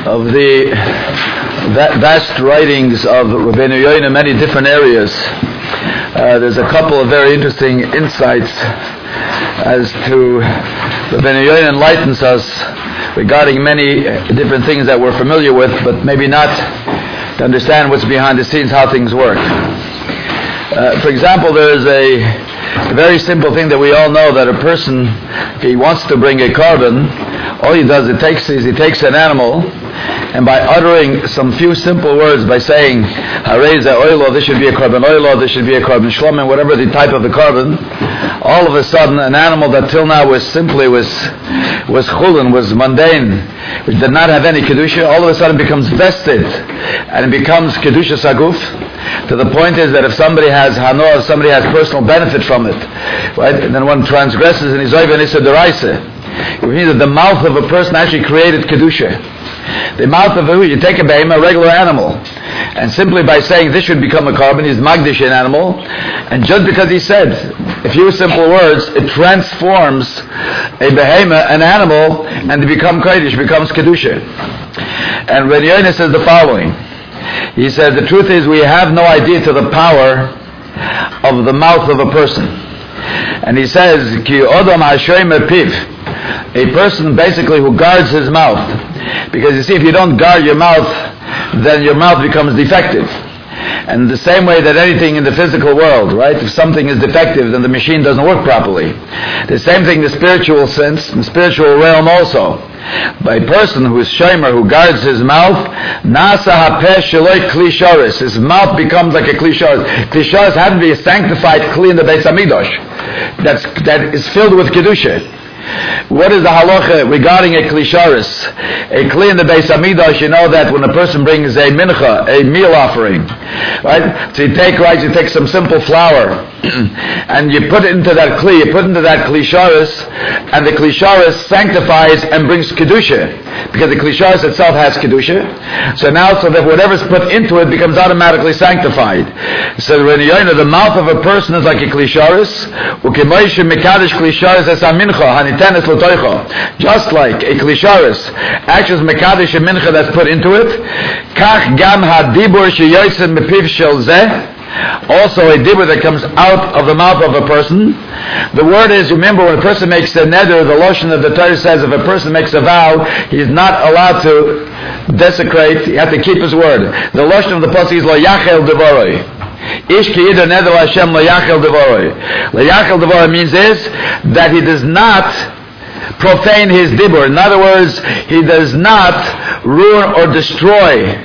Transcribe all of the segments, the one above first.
of the vast writings of Rabbeinu Yoina in many different areas, there's a couple of very interesting insights as to Rabbeinu Yoina enlightens us regarding many different things that we're familiar with, but maybe not to understand what's behind the scenes, how things work. For example, there is a very simple thing that we all know, that a person, if he wants to bring a carbon, all he does he takes an animal, and by uttering some few simple words, by saying hareza oilo, this should be a carbon oilo, this should be a carbon shlomen, whatever the type of the carbon, all of a sudden an animal that till now was chulin, was mundane, which did not have any kedusha, all of a sudden becomes vested and it becomes kedusha saguf, to the point is that if somebody has hanoah, if somebody has personal benefit from it, right, and then one transgresses in his oiv and issa deraisa, it means that the mouth of a person actually created kedusha. The mouth of you take a behemoth, a regular animal, and simply by saying this should become a carbon, he's magdish an animal, and just because he said a few simple words, it transforms a behemoth, an animal, and to become kodesh, becomes kedusha. And Rabbeinu Yoina says the following. He says the truth is we have no idea to the power of the mouth of a person. And he says, Ki odom hashoym piv, a person basically who guards his mouth. Because you see, if you don't guard your mouth, then your mouth becomes defective. And the same way that anything in the physical world, right, if something is defective, then the machine doesn't work properly. The same thing in the spiritual sense, in the spiritual realm also. By a person who is shomer, who guards his mouth, nasa hapeh sheloi kli shoris, his mouth becomes like a kli shoris. Kli shoris had to be a sanctified kli in the Beis Hamikdash that is filled with kedusha. What is the halacha regarding a kli shoris? A kli in the Beis Hamikdash, you know that when a person brings a mincha, a meal offering, right? So you take some simple flour, and you put it into that kli, kli shoris, and the kli shoris sanctifies and brings kedusha, because the kli shoris itself has kedusha. So that whatever's put into it becomes automatically sanctified. So Rabbeinu Yoina, the mouth of a person is like a kli shoris, u'kemoishe mekadesh kli shoris es mincha. Just like a kli shoris acts as mekadesh a mincha that's put into it, kach gam hadibur sheyotzeh mepiv shel zeh, also a dibur that comes out of the mouth of a person. The word is, remember, when a person makes a neder, the lotion of the Torah says if a person makes a vow, he's not allowed to desecrate, he has to keep his word. The lotion of the pasuk is lo yachel devoroi. Ish ki yida neder Hashem lo yachel devoroi. Lo yachel devoroi means is that he does not profane his dibur. In other words, he does not ruin or destroy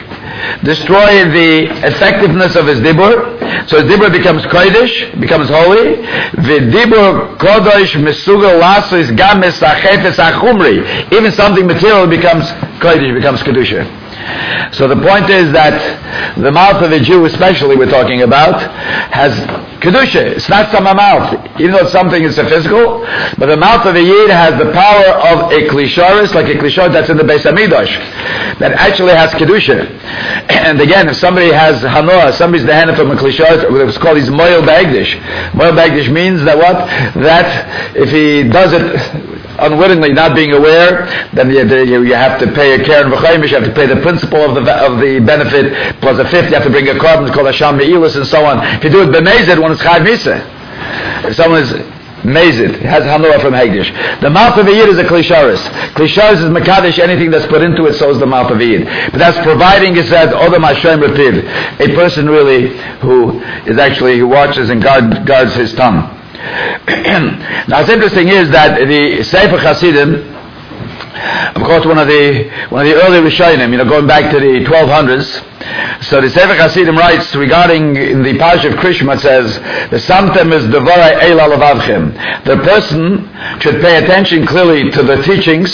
the effectiveness of his dibur. So his dibur becomes kodesh, becomes holy. V'dibur kodesh mesugal laso is gam mesachefes achumri. Even something material becomes kodesh, becomes kedusha. So the point is that the mouth of a Jew, especially we're talking about, has kedusha. It's not some mouth, even though it's something it's a physical, but the mouth of a Yid has the power of a kli shoris, like a kli shoris that's in the Beis Hamikdash, that actually has kedusha. And again, if somebody has hanoah, somebody's dehana from a kli shoris, it's called his moil b'egdish. Moil b'egdish means that what? That if he does it unwittingly, not being aware, then you have to pay a keren v'chaimish, you have to pay the principal of the benefit plus a fifth. You have to bring a carbon called Hasham Me'ilis and so on. If you do it b'mezid, when it's chayv misa, if someone is mezid, has hanoah from hegdish. The mouth of a yid is a kli shoris. Kli shoris is mekadesh, anything that's put into it, so is the mouth of a yid. But that's providing, it said, odom hashem repiv, a person really who watches and guards his tongue. Now, what's interesting is that the Sefer Hasidim, of course, one of the early Rishonim, going back to the 1200s. So the Sefer Hasidim writes regarding in the Parsha of Krishma, it says, "The samtem is devarai eila levavchem." The person should pay attention clearly to the teachings,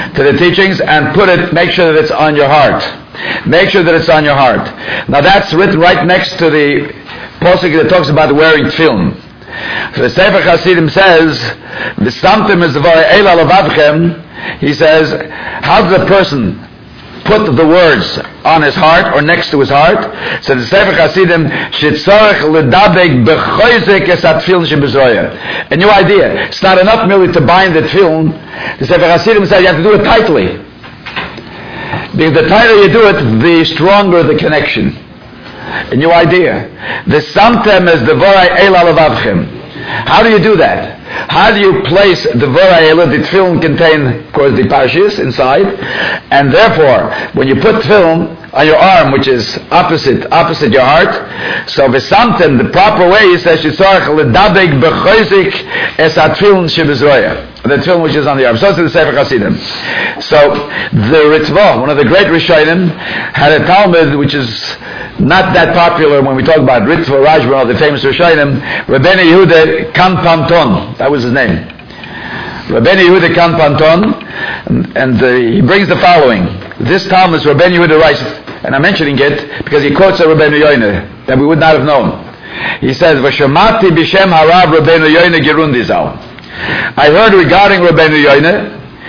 and make sure that it's on your heart. Make sure that it's on your heart. Now that's written right next to the pasuk that talks about wearing tefillin. So the Sefer Hasidim says, "V'samtem is devarai eila levavchem." He says, how does a person put the words on his heart or next to his heart? So the Sefer Hasidim, "Shetzarech ledabek b'choizek es atfilin shebezroya." A new idea. It's not enough merely to bind the tefillin. The Sefer Hasidim says you have to do it tightly. Because the tighter you do it, the stronger the connection. A new idea. The samtem is the vorai el alavavchem. How do you do that? How do you place the vorai el? The tefillin contain, of course, the parashiyos inside, and therefore, when you put tefillin on your arm, which is opposite your heart, so v'samtem, the proper way, he says, yitzarech ledabek b'choizik es ha-tefillin shebizroya. The tefillin which is on the arm. So it's the Sefer Hasidim. So the Ritva, one of the great Rishonim, had a Talmud which is not that popular when we talk about Ritva Rajban, the famous Rishonim, Rabbeinu Yehuda Kanpanton. That was his name. Rabbeinu Yehuda Kanpanton, and he brings the following. This Talmud, Rabbeinu Yehuda writes, and I'm mentioning it because he quotes a Rabbeinu Yoina that we would not have known. He says, "V'shamati b'shem harav Rabbeinu Yoina Gerundizal." I heard regarding Rabbeinu Yoina,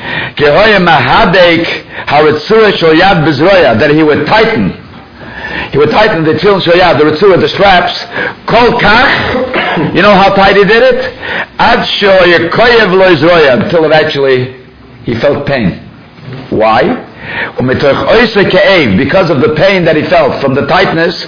that he would tighten the tefillin shoyad, the ritzurah, the straps, kol kach, you know how tight he did it? Ad shoyakoyev lo izroya, until it actually, he felt pain. Why? Because of the pain that he felt from the tightness,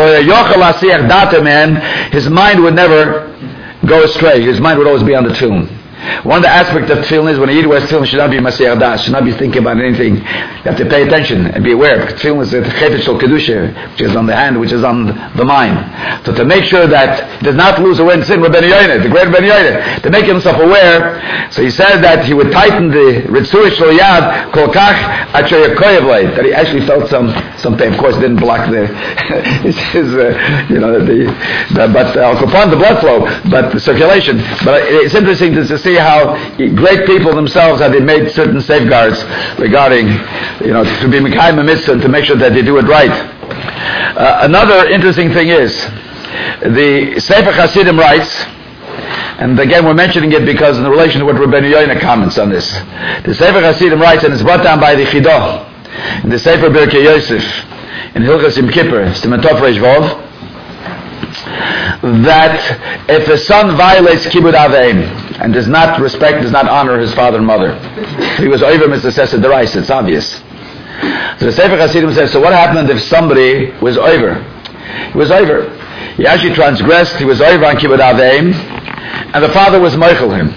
his mind would never go astray. His mind would always be on the tune. One of the aspects of tefillin is when a Yid wears tefillin, should not be masiyach das, should not be thinking about anything. You have to pay attention and be aware. Tefillin is the chefetz shel kedusha, which is on the hand, which is on the mind. So to make sure that he does not lose away in sin, Rabbeinu Yoina, the great Rabbeinu Yoina, to make himself aware, so he says that he would tighten the ritzurah shel yad kol kach at sheyakoyev lei, that he actually felt some pain. Of course, it didn't block the but the blood flow, but the circulation. But it's interesting to see how great people themselves, how they made certain safeguards regarding, to be Mekayim Mitzvah and to make sure that they do it right. Another interesting thing is, the Sefer Hasidim writes, and again we're mentioning it because in relation to what Rabbeinu Yoina comments on this. The Sefer Hasidim writes, and it's brought down by the Chidah, in the Sefer Birkei Yosef, in Hilchos Yom Kippur, Siman Tov Reish Vov, that if a son violates Kibud Aveim and does not honor his father and mother, he was over Mr. Sesa Derais, it's obvious. So the Sefer Hasidim says, so what happened if somebody was over? He was over. He actually transgressed, he was over on Kibud Aveim, and the father was meichel him.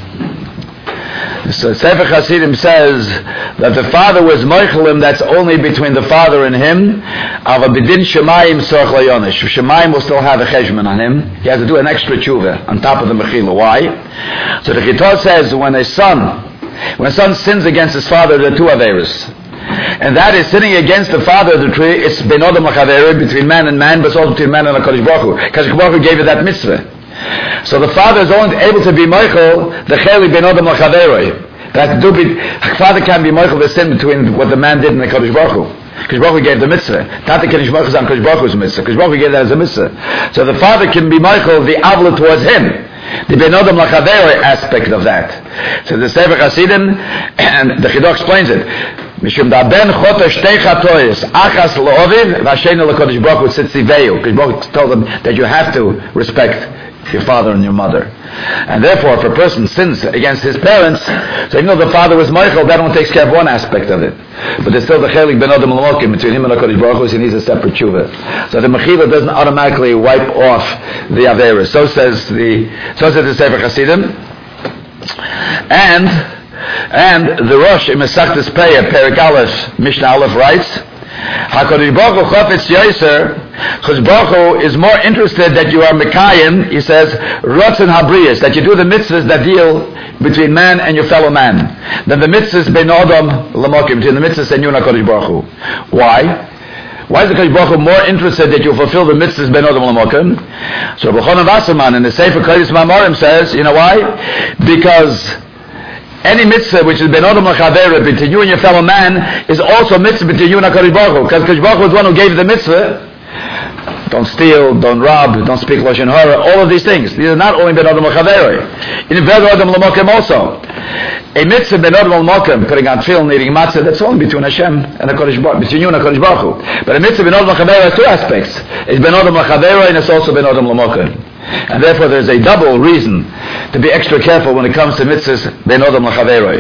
So Sefer Hasidim says that the father was meichel him, that's only between the father and him. Ava b'din Shemayim sorach layonish. Shemayim will still have a cheshman on him. He has to do an extra tshuva on top of the mechila. Why? So the Chitah says when a son sins against his father, there are two averos. And that is sinning against the father of the tree. It's ben odom l'chaveru, between man and man, but it's also between man and HaKadosh Baruch Hu. Because Baruch Hu gave you that mitzvah. So the father is only able to be meichel the cheli ben odom l'chaveru. That father can be meichel the sin between what the man did and the HaKadosh Baruch Hu. Because Baruch Hu gave the mitzvah. Tata Kadosh Baruch Hu is on Kadosh Baruch Hu's mitzvah. Because Baruch Hu gave that as a mitzvah. So the father can be meichel the avla towards him. The ben odom l'chaveru aspect of that. So the Sefer Hasidim, and the Chidah explains it. Mishum da ben choto shtei chatois achas lo'oviv v'ashenu l'kodesh Baruch Hu tzitziveu. Because Baruch Hu told them that you have to respect your father and your mother. And therefore, if a person sins against his parents, so even though the father was meichel, that one takes care of one aspect of it. But there's still the chelik ben odom l'mokim between him and HaKadosh Baruch Hu, so he needs a separate tshuva. So the mechila doesn't automatically wipe off the averis. So says the Sefer Hasidim. And the Rosh in Mesachtes Peah, Perek Aleph, Mishnah Aleph writes, HaKadosh Baruch Hu chofetz yoser, because Baruch Hu is more interested that you are Mekayim, he says, Rotzen Habriyas, that you do the mitzvahs that deal between man and your fellow man, than the mitzvahs ben odom l'mokim, between the mitzvahs and you and HaKadosh Baruch Hu. Why? Why is the HaKadosh Baruch Hu more interested that you fulfill the mitzvahs ben odom l'mokim? So Rabbi Chonon Wasserman in the Sefer Kodesh Mamorim says, you know why? Because any mitzvah which is ben odom l'chaveru between you and your fellow man is also a mitzvah between you and HaKadosh Baruch Hu. Because HaKadosh Baruch Hu is the one who gave the mitzvah. Don't steal, don't rob, don't speak lashon hara. All of these things. These are not only ben odom l'chaveru. In ben odom l'mokim also. A mitzvah ben odom l'mokim, putting on tefillin, eating matzah, that's only between Hashem and HaKadosh Baruch Hu, between you and HaKadosh Baruch Hu. But a mitzvah ben odom l'chaveru has two aspects. It's ben odom l'chaveru and it's also ben odom l'mokim. And therefore there's a double reason to be extra careful when it comes to mitzvahs ben odom l'chaveru.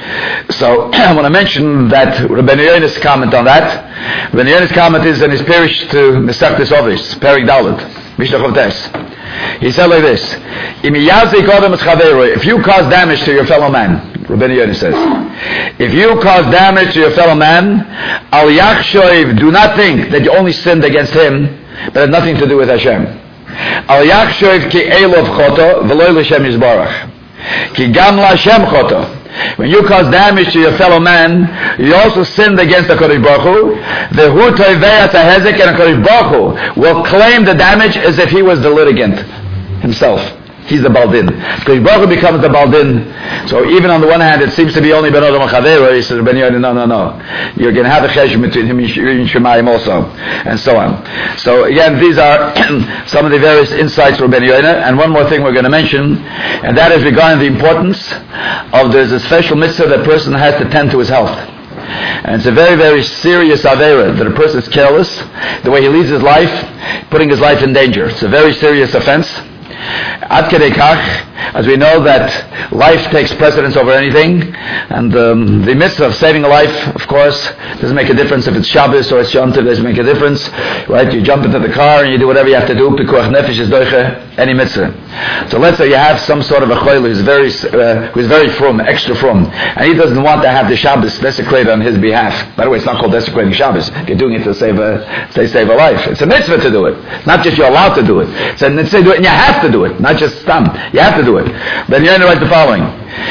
So I want to mention that Rabbeinu Yona's comment on that. Rabbeinu Yona's comment is in his parish to Mesachtes Ovis, Perik Dalet, Mishnah Chavtes. He said like this: if you cause damage to your fellow man, Rabbeinu Yona says, if you cause damage to your fellow man, al yachshoiv, do not think that you only sinned against him, but had nothing to do with Hashem. Al yachshoiv ki elov choto v'loy l'Hashem yizbarach ki gam l'Hashem choto. When you cause damage to your fellow man, you also sinned against the Kodesh Baruch Hu. The Hu Toivei Atahezek, and the Kodesh Baruch Hu will claim the damage as if he was the litigant himself. He's the Baldin. Kodesh Baruch Hu becomes the Baldin. So even on the one hand, it seems to be only Ben Adam Chaveiro. He says, Ben Yoda, no. You're going to have a chesed between him and Shemayim also, and so on. So again, these are some of the various insights from Ben Yoda. And one more thing we're going to mention, and that is regarding the importance of there's a special mitzvah that a person has to tend to his health. And it's a very, very serious avera that a person is careless, the way he leads his life, putting his life in danger. It's a very serious offense. Ad kedei kach, as we know that life takes precedence over anything, and the mitzvah of saving a life, of course, doesn't make a difference if it's Shabbos or it's Yom Tov. Doesn't make a difference, right? You jump into the car and you do whatever you have to do. Pikuach nefesh is doiche any mitzvah. So let's say you have some sort of a choil who's very frum, extra frum, and he doesn't want to have the Shabbos desecrated on his behalf. By the way, it's not called desecrating Shabbos. You're doing it to save a life. It's a mitzvah to do it. Not just you're allowed to do it. It's a mitzvah to do it, and you have to do it. Not just stam. You have to do it. Then you're going to write the following.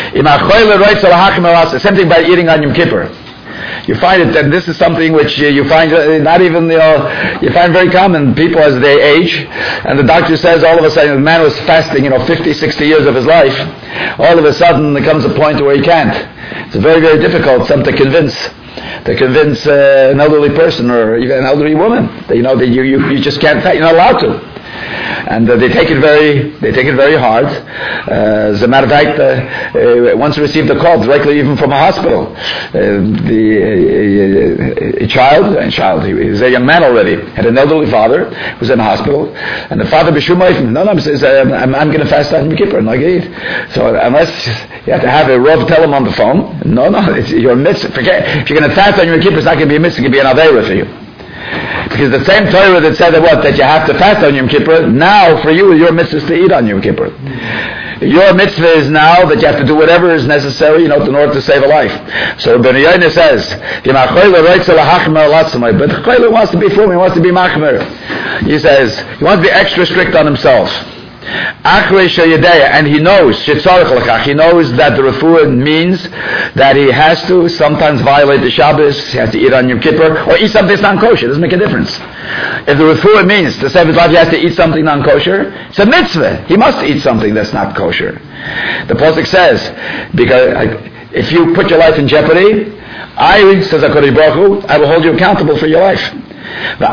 Same thing by eating on Yom Kippur. You find it, and this is something which you find not even, you find very common. People as they age, and the doctor says all of a sudden the man was fasting, 50, 60 years of his life. All of a sudden there comes a point where he can't. It's very, very difficult to convince an elderly person or even an elderly woman that that you just can't. You're not allowed to. And they take it very hard. As a matter of fact, once received a call directly even from a hospital. A child, he was a young man already, had an elderly father who was in a hospital, and the father says, I'm going to fast on Yom Kippur, and I eat. So unless you have to have a Rav tell him on the phone, it's your mitzvah. Forget, if you're going to fast on Yom Kippur, it's not going to be a mitzvah, it's going to be an avera for you. Because the same Torah that said that you have to fast on Yom Kippur, now for you your mitzvah is to eat on Yom Kippur. Your mitzvah is now that you have to do whatever is necessary, in order to save a life. So Ben Yoina says, but the Choyle wants to be frum, he wants to be machmer. He says, he wants to be extra strict on himself. And he knows that the refuah means that he has to sometimes violate the Shabbos, he has to eat on Yom Kippur, or eat something that's non-kosher. It doesn't make a difference. If the refuah means to save his life he has to eat something non-kosher, it's a mitzvah. He must eat something that's not kosher. The Pasuk says, because if you put your life in jeopardy, says HaKadosh Baruch Hu, I will hold you accountable for your life. The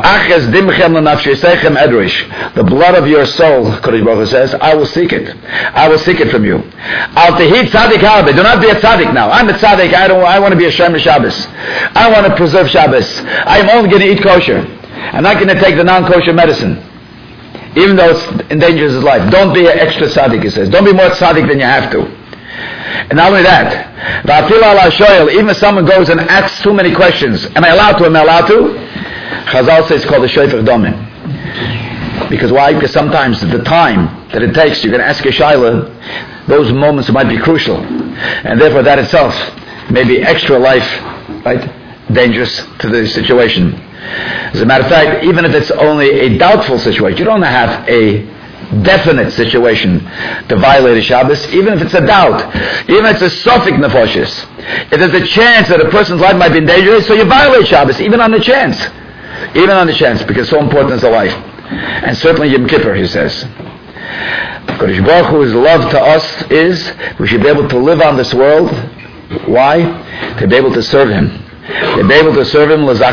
blood of your soul, Kodesh Baruch Hu says, I will seek it. I will seek it from you. Do not be a tzaddik now. I'm a tzaddik. I want to be a Shem Shabbos. I want to preserve Shabbos. I'm only going to eat kosher. I'm not going to take the non-kosher medicine, even though it endangers his life. Don't be an extra tzaddik, he says. Don't be more tzaddik than you have to. And not only that, even if someone goes and asks too many questions, am I allowed to? Chazal says it's called a shofar domim. Because why? Because sometimes the time that it takes, you're going to ask a shayla, those moments might be crucial. And therefore that itself may be extra life, right, dangerous to the situation. As a matter of fact, even if it's only a doubtful situation, you don't have a definite situation to violate a Shabbos, even if it's a doubt, even if it's a sofik nefoshes. If there's a chance that a person's life might be in danger, so you violate Shabbos, even on the chance. Even on the chance, because so important is the life. And certainly Yom Kippur, he says. Kodesh Baruch Hu's love to us is we should be able to live on this world. Why? To be able to serve Him. To be able to serve Him. His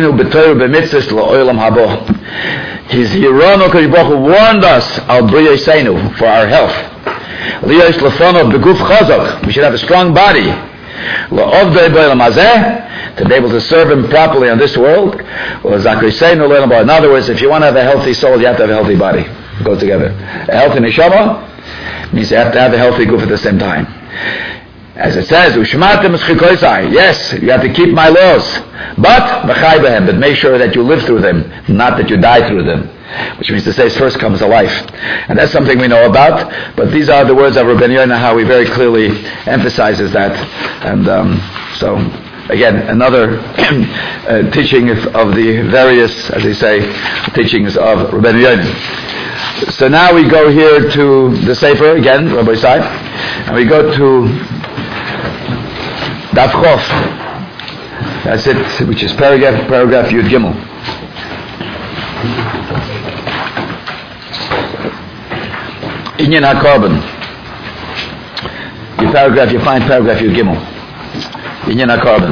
Yeronu Kodesh Baruch Hu warned us al briyoseinu for our health. We should have a strong body. To be able to serve Him properly on this world. In other words, if you want to have a healthy soul, you have to have a healthy body. Go together. A healthy neshama means you have to have a healthy goof at the same time. As it says, yes, you have to keep my laws, but make sure that you live through them, not that you die through them. Which means to say, first comes a life. And that's something we know about, but these are the words of Rabbeinu Yonah, how he very clearly emphasizes that. And so, again, another teaching of the various, as they say, teachings of Rabbeinu Yonah. So now we go here to the Sefer, again, Rabbi Isai, and we go to Daf Chof. That's it, which is paragraph Yud Gimel. Inyan HaKorban. You find paragraph Yud Gimel. Inyan HaKorban.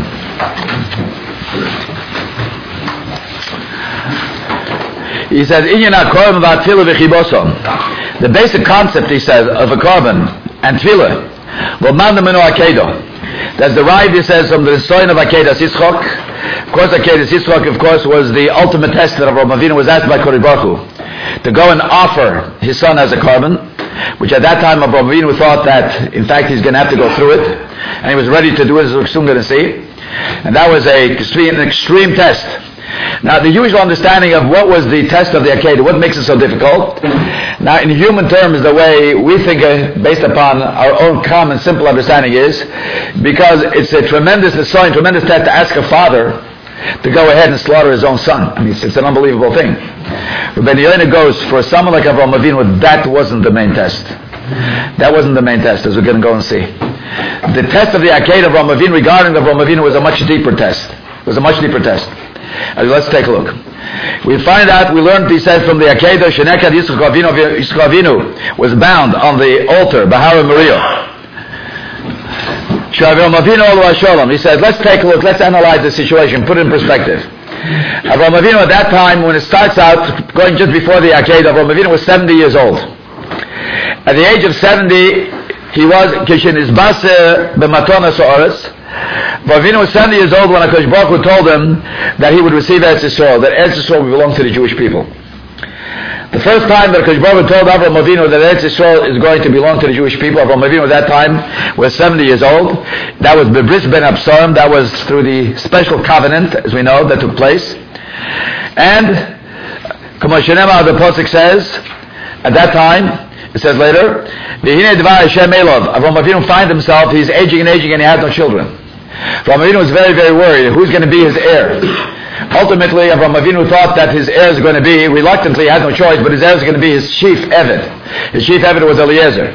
He says, Inyan HaKorban v'atfilah v'chiboson. The basic concept, he says, of a korban and tefillah, v'man minu akedo. That's derived, he says, from the story of Akedas Yitzchok. Of course, Akedas Yitzchok, of course, was the ultimate test that Avraham Avinu was asked by Kodesh Baruch Hu to go and offer his son as a korban, which at that time Avraham Avinu thought that, in fact, he's going to have to go through it, and he was ready to do it, as we're soon going to see. And that was an extreme test. Now, the usual understanding of what was the test of the Akedah, what makes it so difficult? Now, in human terms, the way we think, based upon our own common, simple understanding is, because it's a tremendous test to ask a father to go ahead and slaughter his own son. I mean, it's an unbelievable thing. Rabbeinu Yonah goes, for someone like Avraham Avinu, that wasn't the main test. That wasn't the main test, as we're going to go and see. The test of the Akedah of Avraham Avinu, regarding Avraham Avinu, was a much deeper test. It was a much deeper test. Let's take a look. We find out, we learned, he said, from the Akedah, Shenekad Yitzchak Avinu was bound on the altar, Bahar Moriah. Avraham Avinu Olu Shalom. He said, let's take a look, let's analyze the situation, put it in perspective. Avraham Avinu at that time, when it starts out, going just before the Akedah, Avraham Avinu was 70 years old. At the age of 70, he was, Kishin Izbase B'matona So'aretz. Avinu was 70 years old when HaKadosh Baruch Hu told him that he would receive Eretz Yisrael, that Eretz Yisrael would belong to the Jewish people. The first time that HaKadosh Baruch Hu told Avraham Avinu that Eretz Yisrael is going to belong to the Jewish people, Avraham Avinu at that time was 70 years old. That was Bebris Ben Absarim, that was through the special covenant, as we know, that took place. And, Kama Shenema, the Pasuk says, at that time, it says later, Avraham Avinu find himself, he's aging and he had no children. Avraham Avinu was very, very worried. Who's going to be his heir? Ultimately, Avraham Avinu thought that his heir is going to be, reluctantly, he had no choice, but his heir is going to be his chief Eved. His chief Eved was Eliezer,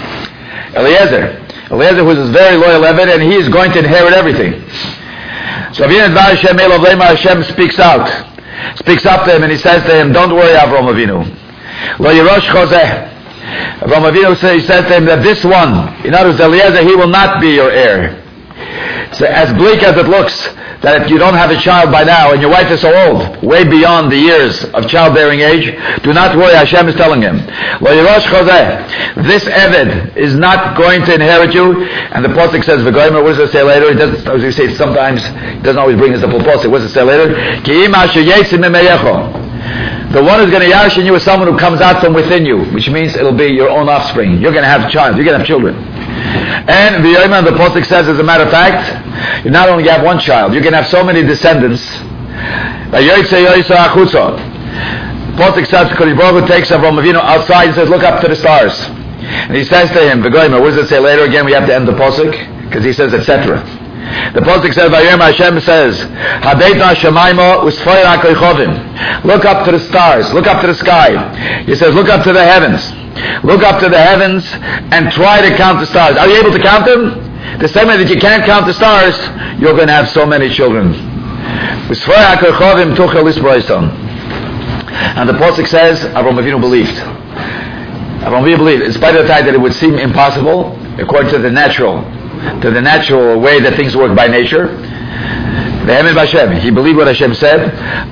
who was his very loyal Eved, and he is going to inherit everything. So Hashem speaks up to him, and he says to him, don't worry, Avraham Avinu. Lo Yerosh Chozeh. Avraham Avinu he says to him that this one, in other words, Eliezer, he will not be your heir. So as bleak as it looks, that if you don't have a child by now, and your wife is so old, way beyond the years of childbearing age, do not worry, Hashem is telling him, Lo Yerosh Chozeh, this Eved is not going to inherit you. And the Pasuk says, V'goymer, what does it say later? He doesn't, as we say sometimes, he doesn't always bring us the full Pasuk. What does it say later? Ki im asher yetzim mimeyecho. The one who's going to yarshin you is someone who comes out from within you, which means it'll be your own offspring. You're going to have a child. You're going to have children. And the Pasuk says, as a matter of fact, you not only have one child, you can have so many descendants. Pasuk says, Kodesh Baruch Hu takes Avraham Avinu outside and says, look up to the stars. And he says to him, what does it say later? Again, we have to end the Pasuk, because he says, etc. The Pasuk says, Hashem says, look up to the stars, look up to the sky. He says, look up to the heavens. Look up to the heavens and try to count the stars. Are you able to count them? The same way that you can't count the stars, you're going to have so many children. And the Pasuk says, Avraham Avinu believed. Avraham Avinu believed, in spite of the fact that it would seem impossible, according to the natural way that things work by nature. He believed what Hashem said,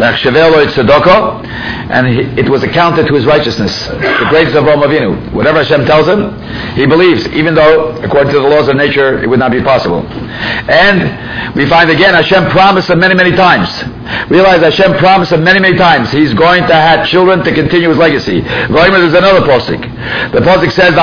and it was accounted to his righteousness. The greatest of Avraham Avinu. Whatever Hashem tells him, he believes, even though, according to the laws of nature, it would not be possible. And we find again, Hashem promised him many, many times. Realize Hashem promised him many, many times he's going to have children to continue his legacy. There's another posik. The posik says,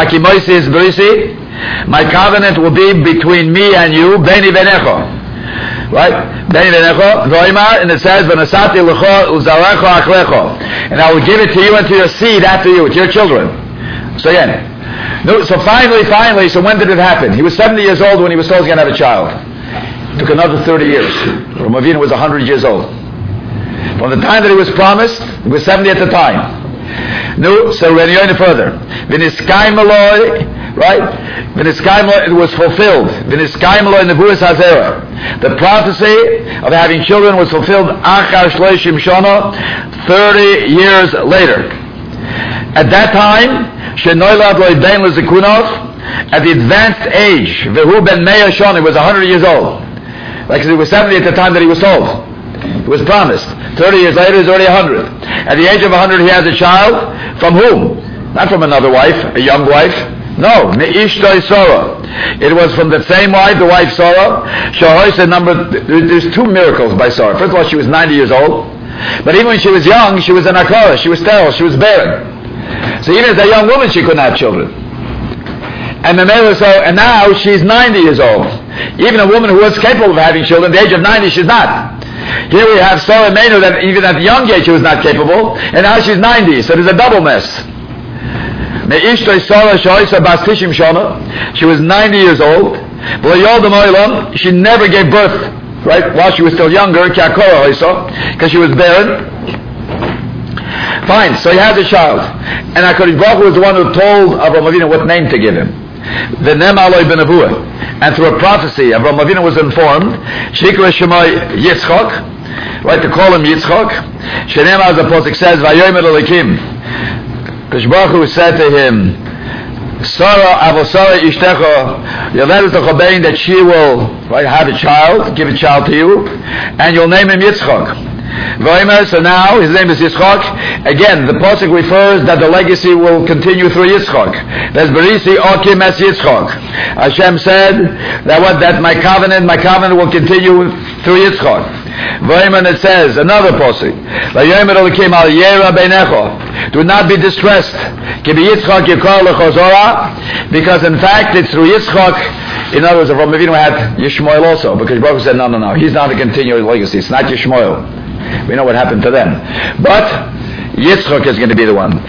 my covenant will be between me and you, Beni Benecho. Right? Beni Benecho, and it says, V'nasati lecho uzarecho achlecho. And I will give it to you and to your seed after you, to your children. So again, so finally, so when did it happen? He was 70 years old when he was told he's going to have a child. It took another 30 years. Avraham Avinu was 100 years old. From the time that he was promised, he was 70 at the time. No, so we're going further. V'niskai maloi, right? V'niskai maloi, it was fulfilled. V'niskai maloi nevuas hazera. The prophecy of having children was fulfilled achar shloshim shana, 30 years later. At that time, shenoilad loy ben lezikunov, at the advanced age, v'hu ben meya shana, he was 100 years old. Like he was 70 at the time that he was told. It was promised. 30 years later, he's already 100. At the age of 100, he has a child. From whom? Not from another wife, a young wife. No, Me'ishtoi Sarah. It was from the same wife, the wife Sarah. There's two miracles by Sarah. First of all, she was 90 years old. But even when she was young, she was an akara. She was sterile. She was barren. So even as a young woman, she couldn't have children. And now she's 90 years old. Even a woman who was capable of having children, at the age of 90, she's not. Here we have Sarah Menu that even at the young age she was not capable, and now she's 90, so there's a double mess. She was 90 years old. She never gave birth, right, while she was still younger, because she was barren. Fine, so he has a child. And HaKadosh Baruch Hu was the one who told Avraham Avinu what name to give him. And through a prophecy, Avraham Avinu was informed, Shikra Shemai Yitzchak, right, to call him Yitzchak. Shenem, as the Pasuk says, Vayomer Elikim. HaKadosh Baruch Hu said to him, Sarah, Avosara Ishtecha, that is the Chobein that she will, right, have a child, give a child to you, and you'll name him Yitzchak. So now his name is Yitzchak. Again, the pasuk refers that the legacy will continue through Yitzchak. There's Berisi Okim as Yitzchak. Hashem said that my covenant will continue through Yitzchak. And it says another pasuk. Do not be distressed. Because in fact it's through Yitzchak. In other words, Avraham Avinu had Yishmael also, because Baruch Hu said no, he's not a continuing legacy. It's not Yishmael. We know what happened to them. But Yitzchak is going to be the one.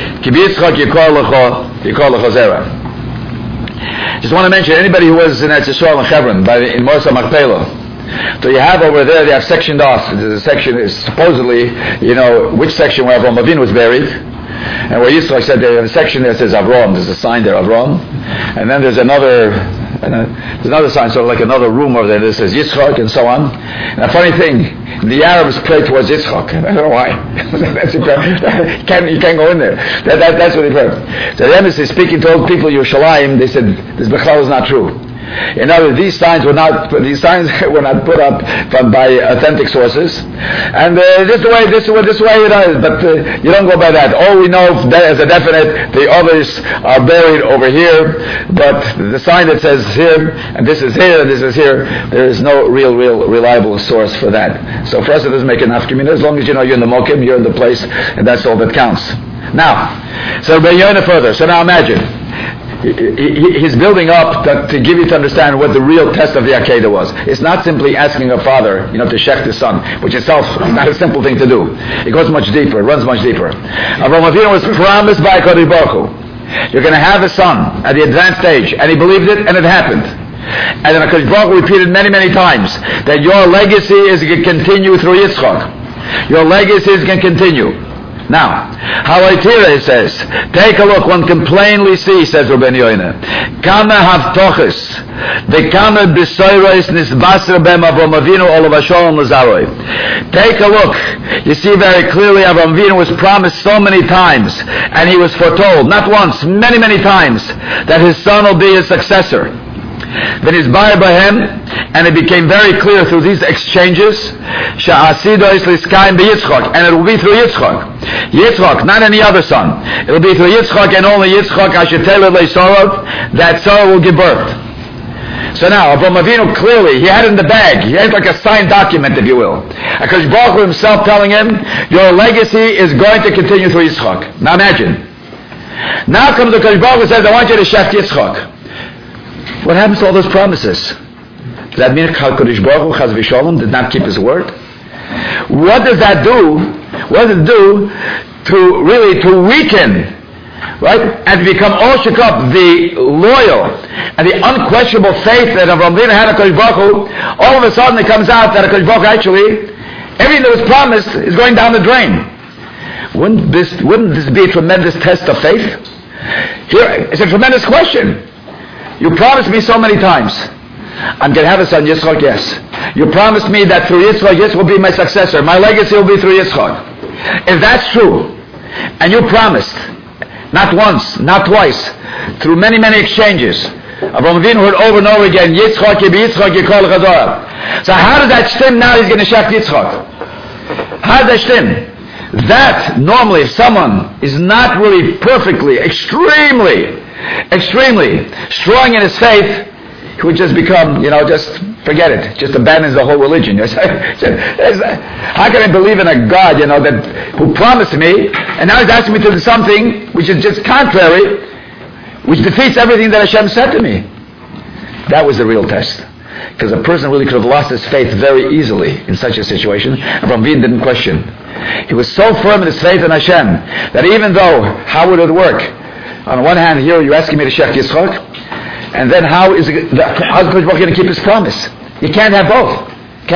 Just want to mention, anybody who was in Eretz Yisrael and Hebron, in Morsa Machpelah, so you have over there, they have sectioned off. There's a section, is supposedly, which section where Avraham Avinu was buried. And where Yitzchak said, they have a section there that says Avram. There's a sign there, Avram. And then there's another sign, sort of like another room over there that says Yitzchak and so on. And a funny thing, the Arabs pray towards Yitzchak. I don't know why. You can't go in there. That's what he prayed. So the embassy speaking to old people of Yerushalayim, they said, this Bechal is not true. In other words, these signs were not put up by authentic sources, and this way it is. But you don't go by that. All we know as a definite, the others are buried over here. But the sign that says here, and this is here, and this is here, there is no real reliable source for that. So for us, it doesn't make enough. As long as you're in the mokim, you're in the place, and that's all that counts. Now, so Beyona further. So now imagine. He's building up to give you to understand what the real test of the Akedah was. It's not simply asking a father, to shech his son, which itself is not a simple thing to do. It goes much deeper, it runs much deeper. Avraham Avinu was promised by HaKadosh Baruch Hu, you're going to have a son at the advanced age, and he believed it, and it happened. And then HaKadosh Baruch Hu repeated many, many times that your legacy is going to continue through Yitzchak. Your legacy is going to continue. Now, Halaitira says, take a look, one can plainly see, says Rabbeinu Yoina, Kama Havtochis, the Kama B'Soiros Nisbasar Bem Avraham Avinu Olav Hasholem Lazaroi. Take a look, you see very clearly Avraham Avinu was promised so many times, and he was foretold, not once, many, many times, that his son will be his successor. Then he's by him, and it became very clear through these exchanges, and it will be through Yitzchak. Yitzchak, not any other son. It will be through Yitzchak and only Yitzchak, that Sarah will give birth. So now, Avraham Avinu clearly, he had it in the bag. He had like a signed document, if you will. HaKadosh Baruch Hu himself telling him, your legacy is going to continue through Yitzchak. Now imagine. Now comes the HaKadosh Baruch Hu and says, I want you to shecht Yitzchak. What happens to all those promises? Does that mean HaKadosh Baruch Hu, Chaz v'Shalom, did not keep his word? What does that do? What does it do to weaken, right, and to become all shook up the loyal and the unquestionable faith that Avraham Avinu had HaKadosh Baruch Hu? All of a sudden it comes out that HaKadosh Baruch Hu actually, everything that was promised is going down the drain. Wouldn't this be a tremendous test of faith? Here, it's a tremendous question. You promised me so many times, I'm going to have a son, Yitzchak, yes. You promised me that through Yitzchak, Yitzchak will be my successor. My legacy will be through Yitzchak. If that's true, and you promised, not once, not twice, through many, many exchanges, Avraham Avinu heard over and over again, Yitzchak, Yitzchak, Yikol Chazorah. So how does that stem now he's going to shecht Yitzchak? How does that stem? That, normally, if someone is not really perfectly, extremely strong in his faith, he would just become, just forget it. Just abandons the whole religion. How can I believe in a God, who promised me, and now he's asking me to do something which is just contrary, which defeats everything that Hashem said to me? That was the real test. Because a person really could have lost his faith very easily in such a situation. Avraham Avinu didn't question. He was so firm in his faith in Hashem that even though, how would it work? On the one hand, here you're asking me to shecht Yitzchak, and then how is Kodesh Baruch Hu going to keep his promise? You can't have both.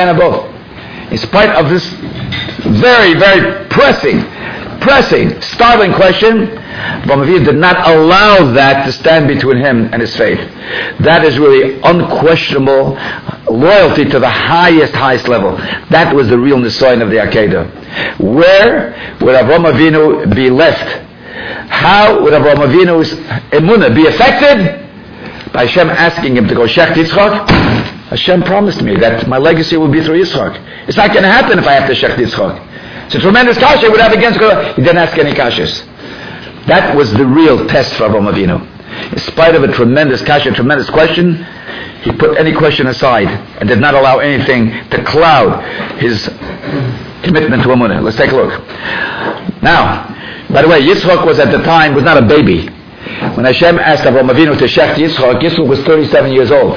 In spite of this very, very pressing, startling question, Avraham Avinu did not allow that to stand between him and his faith. That is really unquestionable loyalty to the highest level. That was the real nisayon of the Akedah. Where would Avraham Avinu be left? How would Avraham Avinu's emunah be affected? By Hashem asking him to go shecht Yitzchak. Hashem promised me that my legacy will be through Yitzchak. It's not going to happen if I have to shecht Yitzchak. It's a tremendous kasha he would have against God. He didn't ask any kashas. That was the real test for Avraham Avinu. In spite of a tremendous kasha, a tremendous question, he put any question aside and did not allow anything to cloud his commitment to emunah. Let's take a look. Now, by the way, Yitzchak was at the time, was not a baby. When Hashem asked Avraham Avinu to shecht Yitzchak, Yitzchak was 37 years old.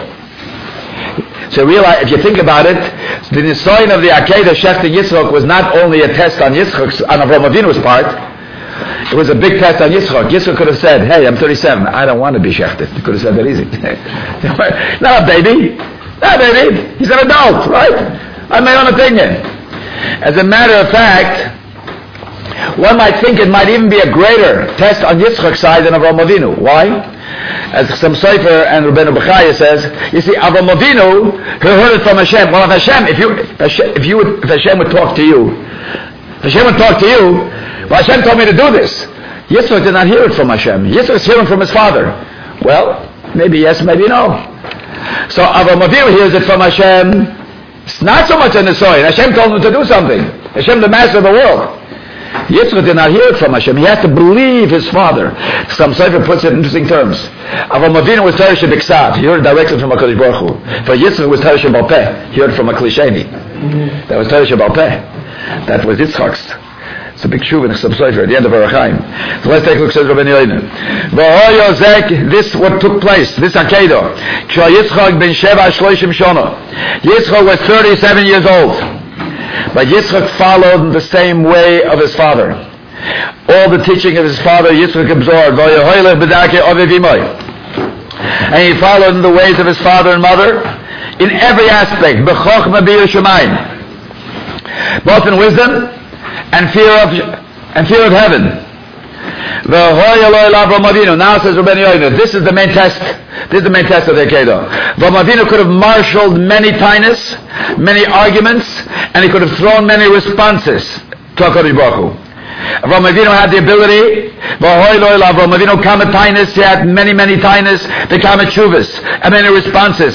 So realize, if you think about it, the nisayon of the Akedah shechting Yitzchak was not only a test on Avraham Avinu's part, it was a big test on Yitzchak. Yitzchak could have said, hey, I'm 37, I don't want to be shechted. He could have said that easy. Not a baby. He's an adult, right? I have my own opinion. As a matter of fact, one might think it might even be a greater test on Yitzchak's side than Avraham Avinu. Why? As some Sefer and Rabbeinu Bechaya says, you see, Avraham Avinu, he heard it from Hashem. Well, if Hashem would talk to you, well, Hashem told me to do this. Yitzchak did not hear it from Hashem. Yitzchak is hearing from his father. Well, maybe yes, maybe no. So Avraham Avinu hears it from Hashem. It's not so much a nisayon. Hashem told him to do something. Hashem, the master of the world. Yitzchak did not hear it from Hashem. He had to believe his father. Some Sefer puts it in interesting terms. Avraham Avinu was Teresh B'Ksav. He heard directly from HaKadosh Baruch Hu. For Yitzchak was Teresh B'al Peh. He heard from a Klisheni. That was Teresh B'al Peh. That was Yitzchak's. It's a big shuv in some Sefer at the end of Arachaim. So let's take a look, says Rabbeinu Yoina. This what took place, this Akedah. Yitzchak ben Sheva Shloshim Shana. Yitzchak was 37 years old. But Yitzchak followed the same way of his father. All the teaching of his father, Yitzchak absorbed. And he followed in the ways of his father and mother in every aspect. Both in wisdom and fear of heaven. Now says Rabbeinu Yoina, this is the main test. This is the main test of the Akedah. Avraham Avinu could have marshaled many tainas, many arguments, and he could have thrown many responses to HaKadosh Baruch Hu. Avraham Avinu had the ability. Avraham Avinu kamet tainis. He had many tainis. Became chuvas and many responses.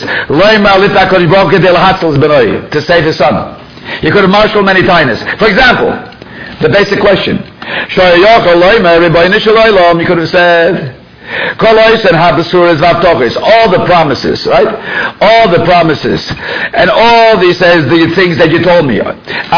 To save his son. He could have marshaled many tainis. For example, the basic question. He could have said, all the promises, right? All the promises. And all these says the things that you told me.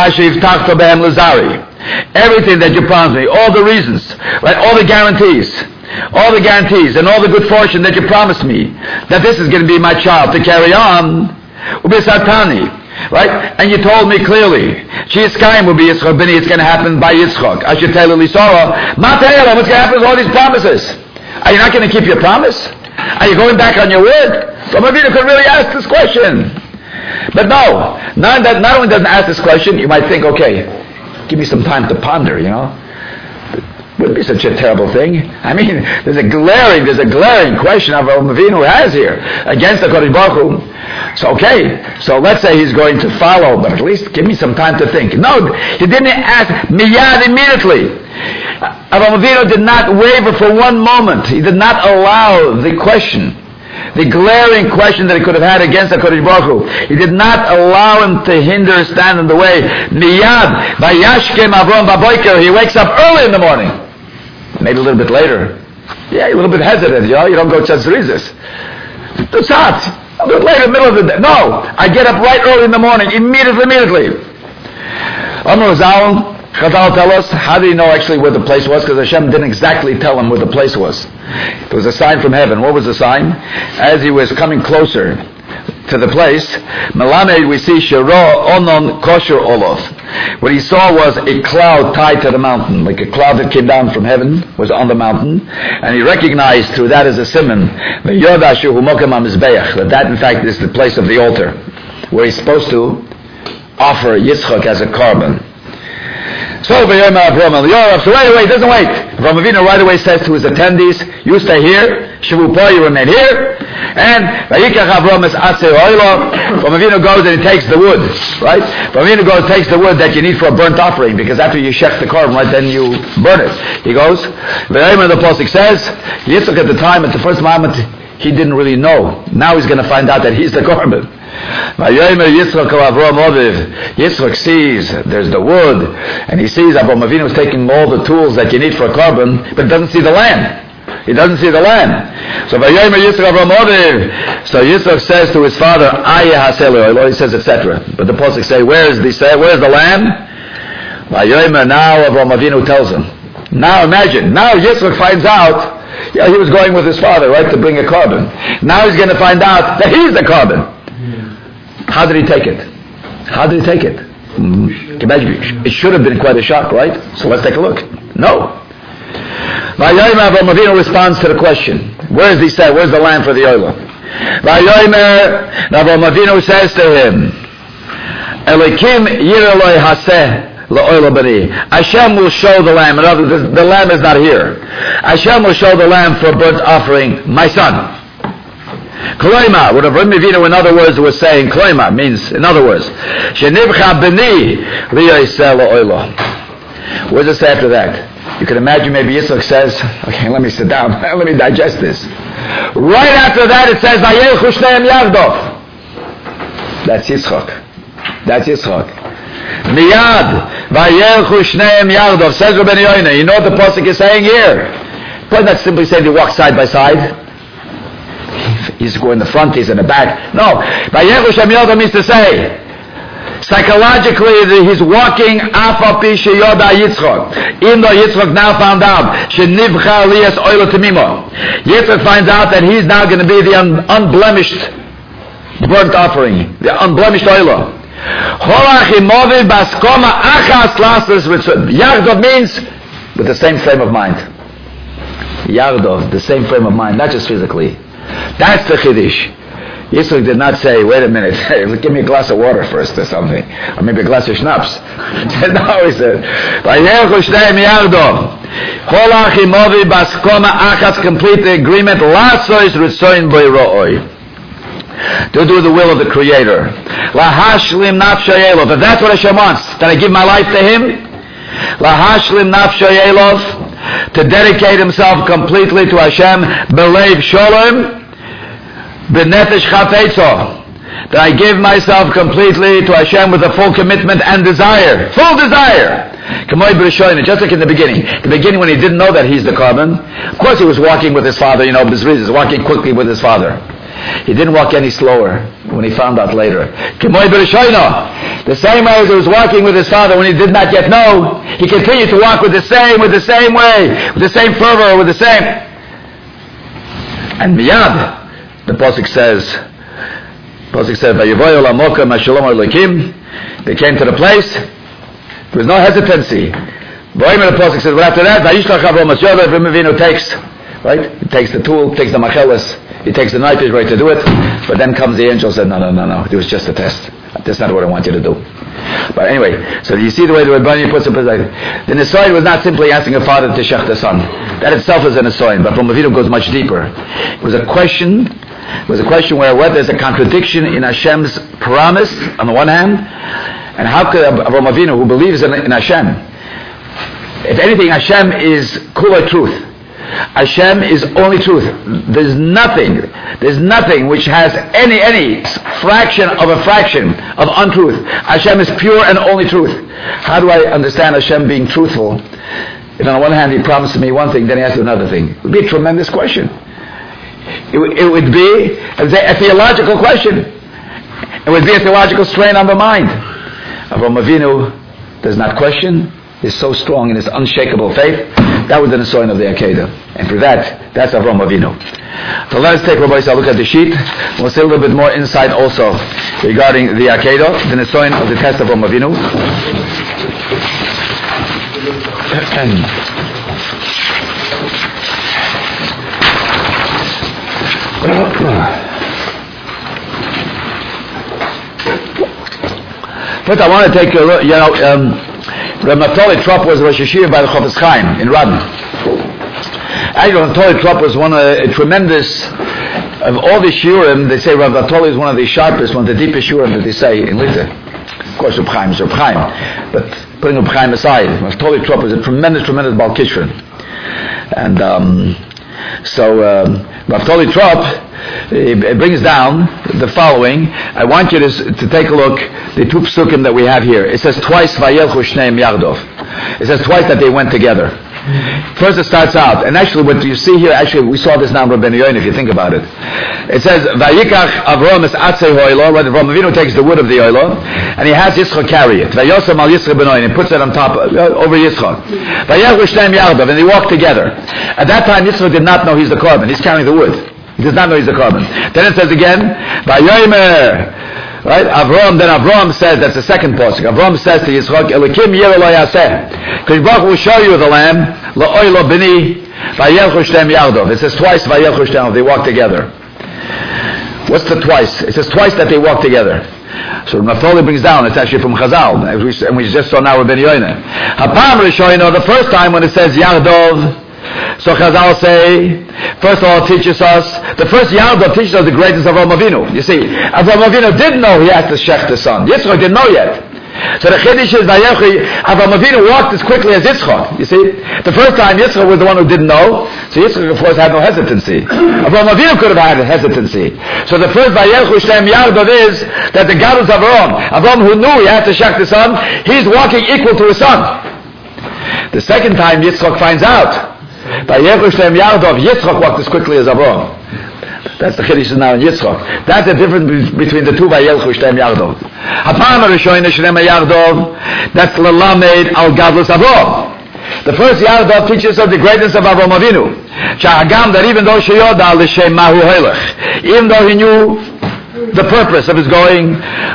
Everything that you promised me, all the reasons, right? All the guarantees and all the good fortune that you promised me, that this is going to be my child to carry on. Right? And you told me clearly, Shias Kaim will be Yitzchak Bini, it's going to happen by Yitzchak. I should tell Elisara, what's going to happen with all these promises? Are you not going to keep your promise? Are you going back on your word? Some of you could really ask this question. But no, not only doesn't ask this question, you might think, okay, give me some time to ponder, Wouldn't be such a terrible thing. I mean, there's a glaring question Avraham Avinu has here against the Kodesh Baruch Hu. So let's say he's going to follow, but at least give me some time to think. No, he didn't ask miyad immediately. Avraham Avinu did not waver for one moment. He did not allow the glaring question that he could have had against the Kodesh Baruch Hu. He did not allow him to stand in the way. Miyad, vayashkem Avram baboiker. He wakes up early in the morning. Maybe a little bit later. Yeah, a little bit hesitant, you don't go tzazrizis. It's hot. A little later, middle of the day. No, I get up right early in the morning, immediately. Amar Zal, Chazal tell us, how did he know actually where the place was? Because Hashem didn't exactly tell him where the place was. There was a sign from heaven. What was the sign? As he was coming closer to the place, Melamed, we see Shiro Onon Kosher Olof. What he saw was a cloud tied to the mountain, like a cloud that came down from heaven, was on the mountain, and he recognized through that as a simon, that in fact is the place of the altar, where he's supposed to offer Yitzchak as a carbon. So right away, he doesn't wait. Avraham Avinu right away says to his attendees, you stay here, Shavupa, you remain here, and Avraham Avinu goes and he takes the wood, right? Avraham Avinu goes and takes the wood that you need for a burnt offering, because after you shech the carbon, right, then you burn it. He goes, the Pasuk says, Yitzchak at the time, at the first moment, he didn't really know. Now he's going to find out that he's the carbon. Yitzchak sees there's the wood, and he sees Avraham Avinu is taking all the tools that you need for a carbon, but doesn't see the lamb. He doesn't see the lamb. So Yitzchak says to his father, he says, etc. But the Pasuk say, where's the lamb? Now Avraham Avinu tells him. Now imagine, now Yitzchak finds out, he was going with his father, right, to bring a carbon. Now he's going to find out that he's the carbon. How did he take it? It should have been quite a shock, right? So let's take a look. No. Avraham Avinu responds to the question. Where is he said? Where's the lamb for the oil? Avraham Avinu says to him, Elikim yireloi haseh la'oila bani. Hashem will show the lamb. In other words, the lamb is not here. Hashem will show the lamb for burnt offering, my son. Kloima, what Avraham Avinu in other words was saying, Kloima means, in other words, Shenivcha b'ni liyoseh la'oila. What does it say after that? You can imagine maybe Yitzchak says, okay, let me sit down, let me digest this. Right after that it says, Vayelchu shneim yardov. That's Yitzchak. Miyad, Vayelchu shneim yardov. Says Rabbeinu Yoina, you know what the Pasuk is saying here? Why not simply say they walk side by side? He's going in the front, he's in the back. No, Vayelchu shneim yardov means to say, psychologically, he's walking afal pi sheyoda Yitzchak. Even though Yitzchak now found out, shenivcha liyas oila temimo. Yitzchak finds out that he's now going to be the unblemished burnt offering, the unblemished oila. Yardov means with the same frame of mind. Yardov, the same frame of mind, not just physically. That's the chiddush. Yitzchak did not say, wait a minute, hey, give me a glass of water first or something, or maybe a glass of schnapps. No, he said, complete the agreement, to do the will of the Creator. If that's what Hashem wants, that I give my life to Him, Lahashlim nafsho elov, to dedicate himself completely to Hashem, belev sholem, b'nefesh chafetzo, that I give myself completely to Hashem with a full commitment and desire, full desire. Just like in the beginning when he didn't know that he's the carbon, of course he was walking with his father, his reasons, walking quickly with his father. He didn't walk any slower when he found out later. The same way as he was walking with his father when he did not yet know, he continued to walk with the same way, with the same fervor, with the same. And miyad, the Pasuk says, they came to the place. There was no hesitancy. The Pasuk says, well, after that, he takes the tool, takes the macheles, he takes the knife, he's ready to do it. But then comes the angel and said, no, it was just a test. That's not what I want you to do. But anyway, so you see the way the Rebbeinu puts it. The Nisoyin was not simply asking a father to shech the son. That itself is a Nisoyin, but from Avinu goes much deeper. It was a question where there's a contradiction in Hashem's promise on the one hand, and how could Avraham Avinu, who believes in Hashem, if anything, Hashem is kula truth. Hashem is only truth. There's nothing which has any fraction of untruth. Hashem is pure and only truth. How do I understand Hashem being truthful? If on the one hand he promises me one thing, then he has to do another thing. It would be a tremendous question. It would be a theological question. It would be a theological strain on the mind. Avraham Avinu does not question. Is so strong in his unshakable faith. That was the Nisoyin of the Akedah. And for that's Avraham Avinu. So let us take, Rabbi Yisrael, look at the sheet. We'll see a little bit more insight also regarding the Akedah, the Nisoyin of the test of Avraham Avinu. First, I want to take a look, Rav Naftali Trop was Rosh Yeshiva by the Chofetz Chaim in Radin. Actually, Rav Naftali Trop was a tremendous, of all the shiurim, they say Rav Naftali is one of the sharpest, one of the deepest shiurim that they say in Lithuania. Of course, Reb Chaim is Reb Chaim, but putting Reb Chaim aside, Rav Naftali Trop was a tremendous Baal Kishrin. And so Rav Naftali Trop, it brings down the following. I want you to take a look, the two psukim that we have here. It says twice, Vayelchu Shneim Yardov. It says twice that they went together. First it starts out, and actually what you see here, we saw this now in Rabbeinu Yoin, if you think about it. It says, Vayikach Avrom es Atzei Hoilo, where Avraham Avinu takes the wood of the oilo, and he has Yitzchak carry it. Vayosam al Yitzchak benoin, and puts it on top, over Yitzchak. Vayelchu Shneim Yardov, and they walk together. At that time, Yitzchak did not know he's the carbon, he's carrying the wood. He does not know he's the carbon. Then it says again, Vayomer, right? Avram says, that's the second pasuk. Avram says to Yitzchak, Elokim yireh lo yaseh. Kodesh Baruch Hu will show you the lamb, La'oi lo bini, Vayelchu Shneim Yardov. It says twice, Vayelchu Shneim, they walk together. What's the twice? It says twice that they walk together. So Naftali brings down, it's actually from Chazal, and we just saw now with Ben Yoina. Hapam Rishoino, the first time when it says Yardov, so Chazal say, first of all, teaches us, the first Yardov teaches us the greatness of Avraham Avinu. You see, Avraham Avinu didn't know he had to shech the son. Yitzchak didn't know yet. So the Chiddush is, Avraham Avinu walked as quickly as Yitzchak. You see, the first time Yitzchak was the one who didn't know, so Yitzchak of course had no hesitancy. Avraham Avinu could have had hesitancy. So the first Vayelchu Shneim Yardov is that the Gadol of Avraham who knew he had to shech the son, he's walking equal to his son. The second time Yitzchak finds out, Vayelchu Shneim Yardov, Yitzchak walked as quickly as Avraham. That's the Chiddush now in Yitzchak. That's the difference between the two Vayelchu Shneim Yardov. Hapam Rishoina Shneim Yardov, that's Lelamed al Gadlus Avraham. The first Yardov teaches us the greatness of Avraham Avinu. Shahagam, that even though Sheyoda l'shem mahu helech, even though he knew the purpose of his going,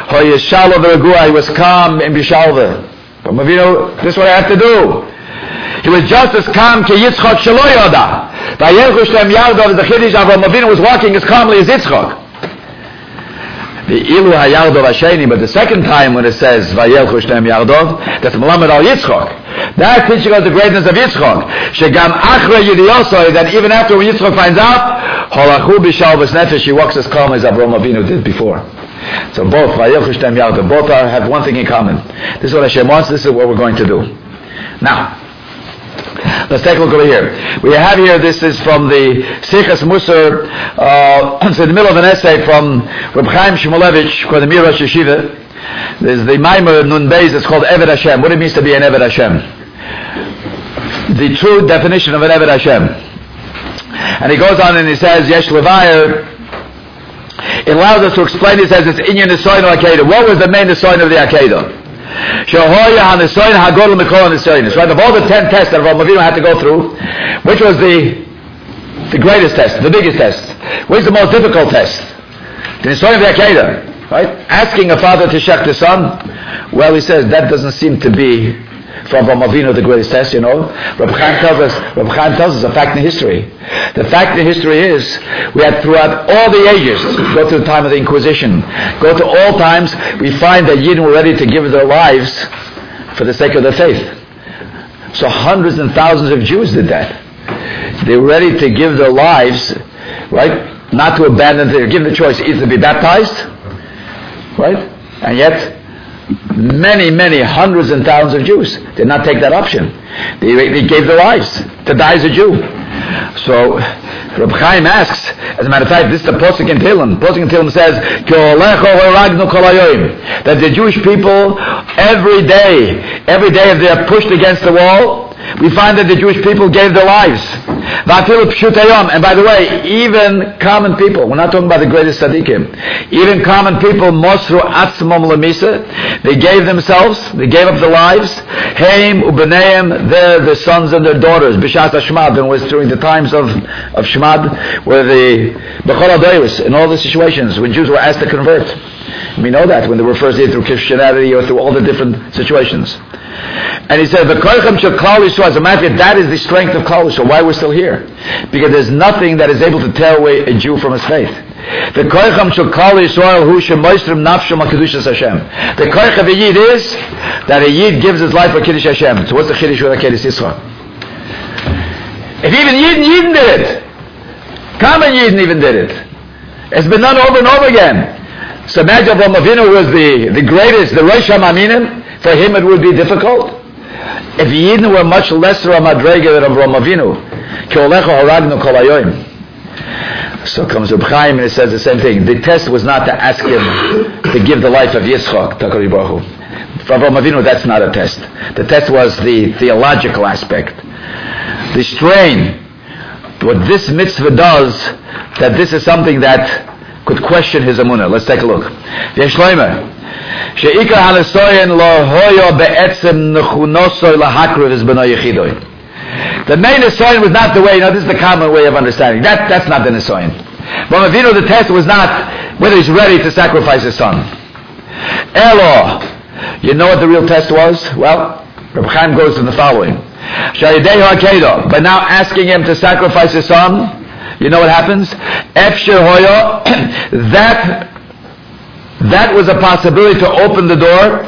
he was calm in Bishalva. Avraham Avinu, this is what I have to do. He was just as calm to Yitzchak Shelo Yoda. Vayelchu Shneim Yardov, the Chiddush, Avraham Avinu was walking as calmly as Yitzchak. The Ilu HaYardov Hasheni, but the second time when it says Vayelchu Shneim Yardov, that's Melamed al Yitzchak. That teaching us the greatness of Yitzchak. Shegam Achre Yidiyosoi, that even after when Yitzchak finds out, Holachu B'Shalvus Nefesh, he walks as calm as Avraham Avinu did before. So both Vayelchu Shneim Yardov, both have one thing in common. This is what Hashem wants. This is what we're going to do. Now, let's take a look over here. We have here, this is from the Sichas Musar, it's in the middle of an essay from Reb Chaim Shmulevich, called the Mir Rosh Yeshiva. There's the Maimer Nun Beis, it's called Eved Hashem. What it means to be an Eved Hashem. The true definition of an Eved Hashem. And he goes on and he says, Yesh Levayr, it allows us to explain, he says, it's Inyan Nisoyin Akedah. What was the main Nisoyin of the Akedah? Shehoya HaNisoyin HaGodol Mikol HaNisoyin. Right, of all the 10 tests that Avraham Avinu had to go through, which was the greatest test, the biggest test? Which is the most difficult test? The Nisoyin of the Akedah. Right? Asking a father to shech the son, well, he says, that doesn't seem to be from Avraham Avinu the greatest test, Reb Chaim tells us a fact in history. The fact in history is, we had throughout all the ages, go to the time of the Inquisition, go to all times, we find that Yidden were ready to give their lives for the sake of their faith. So hundreds and thousands of Jews did that. They were ready to give their lives, right? Not to abandon, they were given the choice either to be baptized, right? And yet, many hundreds and thousands of Jews did not take that option. They gave their lives to die as a Jew. So Reb Chaim asks, as a matter of fact, this is the Posuk in Tehillim. Posuk in Tehillim says that the Jewish people every day if they are pushed against the wall, we find that the Jewish people gave their lives. And by the way, even common people, we're not talking about the greatest tzaddikim, even common people, mosru atzmom lemisa, they gave themselves, they gave up their lives. Heim ubeneim, they're the sons and their daughters. B'shas Shmad, and was during the times of Shmad, where the B'chol HaDoros, in all the situations when Jews were asked to convert. We know that when they were first here through Christianity or through all the different situations. And he said, "V'koichem shel Klal Yisrael." As a matter of fact, that is the strength of Klal Yisrael. Why we're still here? Because there's nothing that is able to tear away a Jew from his faith. V'koichem shel Klal Yisrael hu shemoisrim nafshom al kedushas Hashem. The koich of a Yid is that a Yid gives his life for Kiddush Hashem. So what's the Kiddush with Kiddush Yisrael? If even Yidden did it, common Yidden even did it. It's been done over and over again. So imagine Avraham Avinu was the greatest, the Rosh HaMaminim. For him it would be difficult. If Yidden were much lesser a madrega than Avraham Avinu, so comes Reb Chaim and it says the same thing. The test was not to ask him to give the life of Yitzchak to HaKadosh Baruch Hu. For Avraham Avinu, that's not a test. The test was the theological aspect, the strain. What this mitzvah does, that this is something that could question his emunah. Let's take a look. Yeshloimer. The main nisoyin was not the way, this is the common way of understanding. That's not the nisoyin. But the test was not whether he's ready to sacrifice his son. Elo, you know what the real test was? Well, Reb Chaim goes to the following. By now asking him to sacrifice his son, you know what happens? That was a possibility to open the door.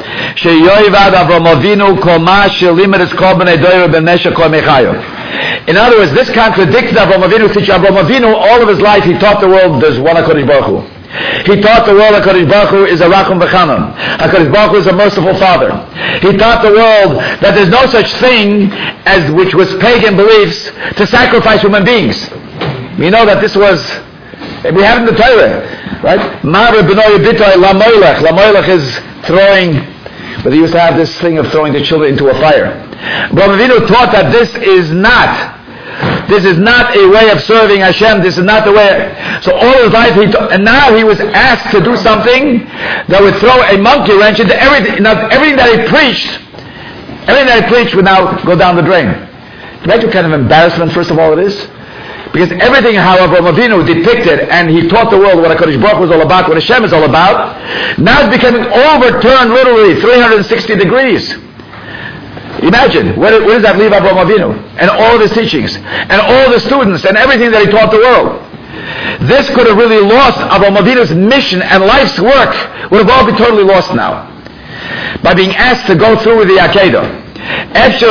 In other words, this contradicted Avraham Avinu. Avraham Avinu, all of his life, he taught the world there's one HaKadosh Baruch Hu. He taught the world HaKadosh Baruch Hu is a Rachum V'Chanan. HaKadosh Baruch Hu is a merciful Father. He taught the world that there's no such thing as, which was pagan beliefs, to sacrifice human beings. We know that this was, we have in the Torah, right? Lamoilech is throwing, but they used to have this thing of throwing the children into a fire. Avraham Avinu taught that this is not a way of serving Hashem. This is not the way. So all his life, and now he was asked to do something that would throw a monkey wrench into everything. Now everything that he preached would now go down the drain. Imagine what kind of embarrassment, first of all, it is. Because everything, however, Avraham Avinu depicted, and he taught the world what HaKadosh Baruch Hu was all about, what Hashem is all about, now it's becoming overturned literally 360 degrees. Imagine, where does that leave Avraham Avinu? And all of his teachings, and all the students, and everything that he taught the world. This could have really lost Avraham Avinu's mission, and life's work would have all been totally lost now. By being asked to go through with the Akedah. Whatever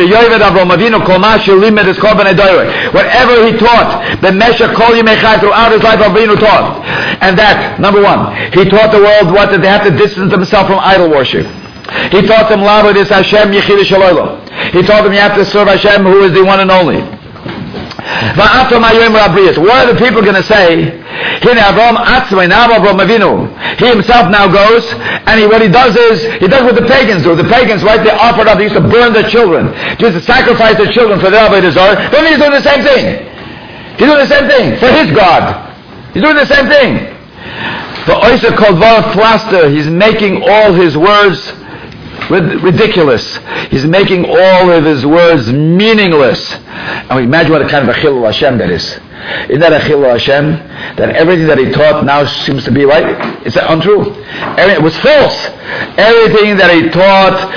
he taught, the Meshach Kol Yimei Chai, throughout his life, Avinu taught. And that, number one, he taught the world what, that they have to distance themselves from idol worship. He taught them Labud is Hashem Yechid Shaloilo. He taught them you have to serve Hashem who is the one and only. What are the people going to say? He himself now goes, and what he does is, he does what the pagans do. The pagans, right, they offered up, they used to burn their children, just to sacrifice their children for their Avodah Zarah. But he's doing the same thing. He's doing the same thing for his God. He's doing the same thing. The Oisa called Var Plaster, he's making all his words ridiculous. He's making all of his words meaningless. And we imagine what a kind of a Chilul Hashem that is. Isn't that a Chilul Hashem? That everything that he taught now seems to be right? It's untrue. It was false. Everything that he taught,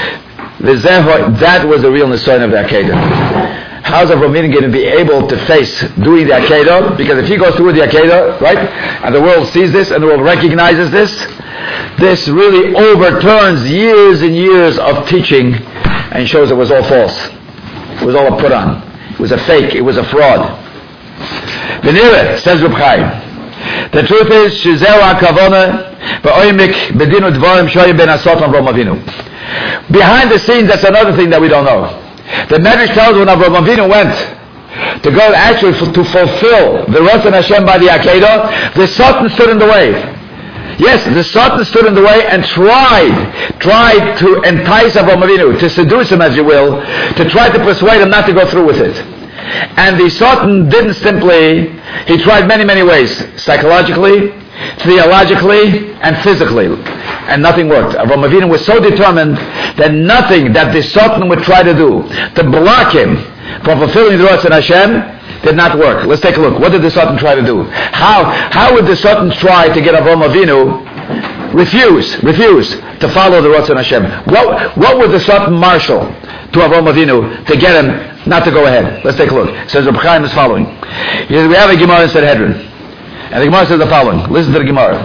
that was the real Nisayon of the Akedah. How's a Avinu going to be able to face doing the Akedah? Because if he goes through the Akedah, right, and the world sees this, and the world recognizes this really overturns years and years of teaching and shows it was all false. It was all a put on. It was a fake. It was a fraud. V'nireh, says Reb Chaim, the truth is, Shizeu HaKavona B'oimik Bedinu Dvarim Shoyim Ben Asot Avram Avinu. Behind the scenes, that's another thing that we don't know. The Medrash tells when Avram Avinu went to go actually to fulfill the Ratzon Hashem by the Akedah, the Satan stood in the way. Yes, the Satan stood in the way and tried to entice Avram Avinu, to seduce him, as you will, to try to persuade him not to go through with it. And the Satan didn't simply, he tried many, many ways, psychologically, theologically, and physically, and nothing worked. Avram Avinu was so determined that nothing that the Satan would try to do to block him from fulfilling the Ratzon Hashem did not work. Let's take a look. What did the Satan try to do? How would the Satan try to get Avram Avinu refuse to follow the Ratzon Hashem? What would the Satan marshal to Avram Avinu to get him not to go ahead? Let's take a look. It says Reb Chaim is following. He says, we have a Gemara in Sanhedrin, and the Gemara says the following. Listen to the Gemara.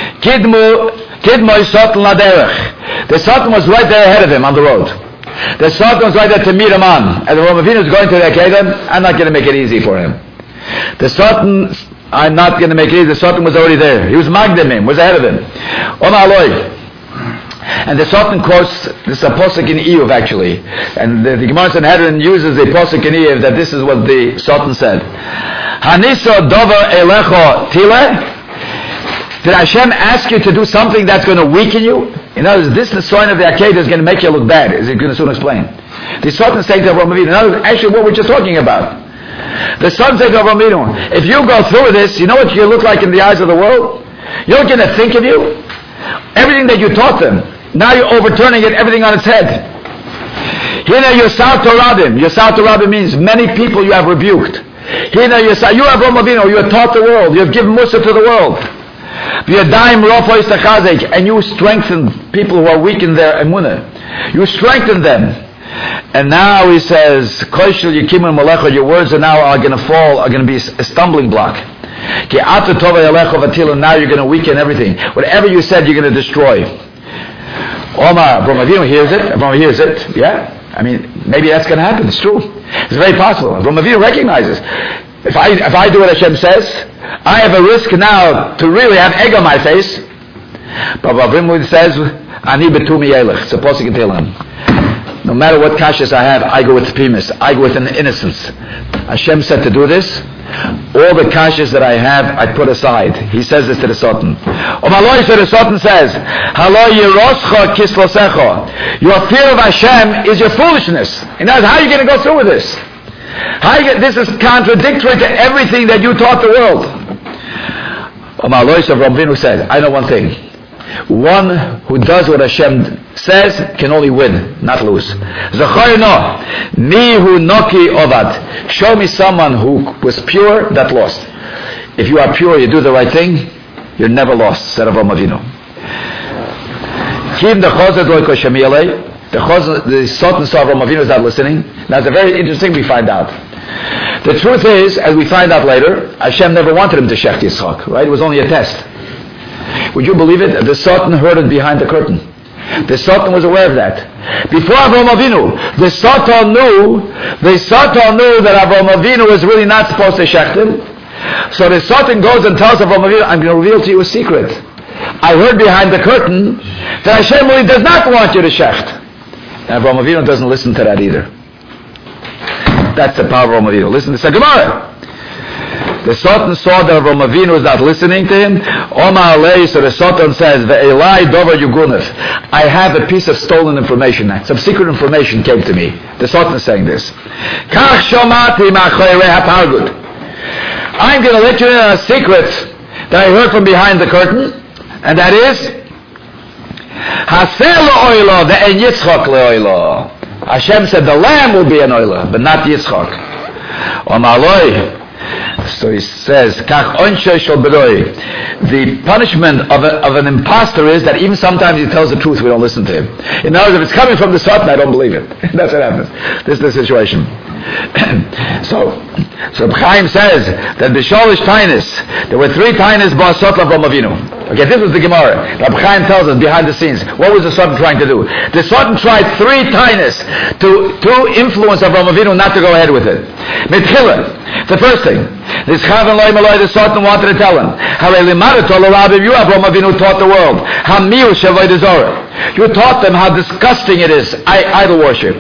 Kidmo Satan laderech. The Satan was right there ahead of him on the road. The Satan was right there to meet him on. And the Avram Avinu is going to the Akedah. I'm not going to make it easy for him. I'm not going to make it easy. The Satan was already there. He was magdim him, was ahead of him. Oma Aloi. And the Satan quotes, this is a posuk in Iyuv actually. And the Gemara Sanhedrin uses the posuk in Iyuv that this is what the Satan said. Haniso dover elecho tile. Did Hashem ask you to do something that's going to weaken you? In other words, this sign of the Akedah is going to make you look bad, as he's going to soon explain. The Satan saying to Avram Avinu, in other words, actually what we're just talking about. The Satan saying to Avram Avinu, if you go through this, you know what you look like in the eyes of the world? You're going to think of you. Everything that you taught them, now you're overturning it, everything on its head. Here now you're Yosar Torabim. Yosar Torabim means many people you have rebuked. Here now you Avram Avinu, you have taught the world, you have given Musa to the world. And you strengthen people who are weak in their emunah. You strengthen them. And now he says, your words are now going to fall, are going to be a stumbling block. Now you're going to weaken everything. Whatever you said, you're going to destroy. Omar, Avram Avinu hears it. Avram hears it. Yeah. I mean, maybe that's going to happen. It's true. It's very possible. Avram Avinu recognizes. If I do what Hashem says, I have a risk now to really have egg on my face. But Avram says, Ani betumi yelech. It's a posuk in Tehillim. No matter what kashas I have, I go with pimus. I go with an innocence. Hashem said to do this. All the kashas that I have, I put aside. He says this to the Satan. So the Satan says, your fear of Hashem is your foolishness. In other words, how are you going to go through with this? This is contradictory to everything that you taught the world. Avram Avinu said, I know one thing. One who does what Hashem says can only win, not lose. Show me someone who was pure that lost. If you are pure, you do the right thing, you're never lost, said Avram Avinu. The Satan saw Avram Avinu is not listening. Now it's a very interesting we find out. The truth is, as we find out later, Hashem never wanted him to Shecht Yitzchak, right? It was only a test. Would you believe it? The Satan heard it behind the curtain. The Satan was aware of that. Before Avram Avinu, the Satan knew that Avram Avinu was really not supposed to shecht him. So the Satan goes and tells Avram Avinu, I'm going to reveal to you a secret. I heard behind the curtain that Hashem really does not want you to shecht. And Avraham Avinu doesn't listen to that either. That's the power of Avraham Avinu. Listen to the Gemara. The Sultan saw that Avraham Avinu was not listening to him. Omar Alei, so the Sultan says, Ve'elai dover yugunef. I have a piece of stolen information. Some secret information came to me. The Sultan is saying this. Kach shomati ma'choyrei hapargud. I'm going to let you in on a secret that I heard from behind the curtain, and that is, Haseh le'oilo ve'en Yitzchak le'oilo. Hashem said the lamb will be an oila, but not Yitzchak. Omar Alei. So he says, the punishment of an impostor is that even sometimes he tells the truth, we don't listen to him. In other words, if it's coming from the Satan, I don't believe it. That's what happens. This is the situation. So Chaim says that the Sholish Tainis, there were 3 Tainis Ba'asot Avraham Avinu. Okay, this was the Gemara. Rabbi Chaim tells us behind the scenes, what was the Satan trying to do? The Satan tried 3 Tainis to influence Avraham Avinu not to go ahead with it. Mitchila, the first thing, this Chavan Loi Maloi, the Satan wanted to tell him, you Avraham Avinu taught the world, Hamiu Shavoi Dezorah. You taught them how disgusting it is, idol worship.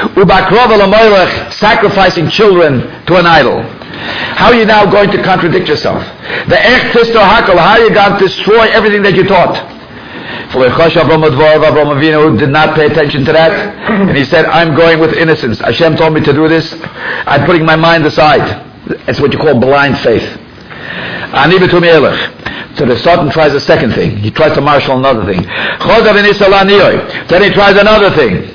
Sacrificing children to an idol. How are you now going to contradict yourself? The Ech Tisto Hakol, how are you going to destroy everything that you taught? Avraham Avinu did not pay attention to that, and he said, I'm going with innocence. Hashem told me to do this. I'm putting my mind aside. It's what you call blind faith. So the Sultan tries a second thing. He tries to marshal another thing. Then he tries another thing.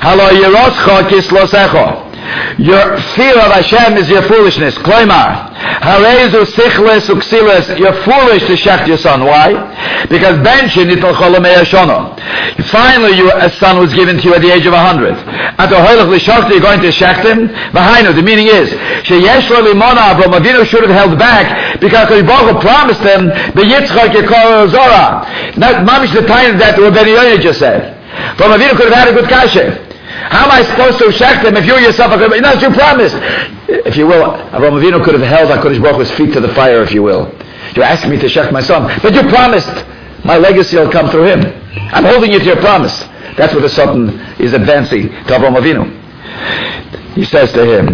Your fear of Hashem is your foolishness. Kloimar, harezu sichles uksiles. You're foolish to shecht your son. Why? Because benchin ital cholomei hashono. Finally, a son was given to you at the age of 100. At the hoylach l'shachta, you're going to shecht him. V'hainu. The meaning is, sheyesh lo limona. Avraham Avinu should have held back because Kodesh Baruch Hu promised him the Yitzchak Yekor Zorah. Not mamish the time that Rabbi Yoina just said. Avraham Avinu could have had a good kasha. How am I supposed to shecht him if you yourself are going to... No, you promised. If you will, Avraham Avinu could have held HaKadosh Baruch Hu's feet to the fire, if you will. You're asking me to shecht my son, but you promised my legacy will come through him. I'm holding you to your promise. That's what the Sultan is advancing to Avraham Avinu. He says to him,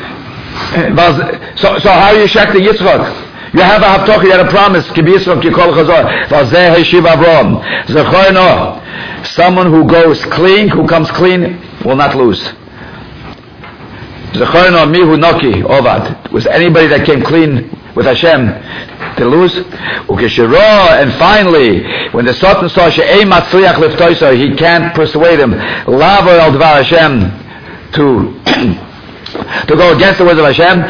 so how are you shechting Yitzchak? You have a haftoch, you had a promise. Someone who goes clean, who comes clean, will not lose. Was anybody that came clean with Hashem to lose? And finally, when the Sultan saw he can't persuade him to go against the words of Hashem.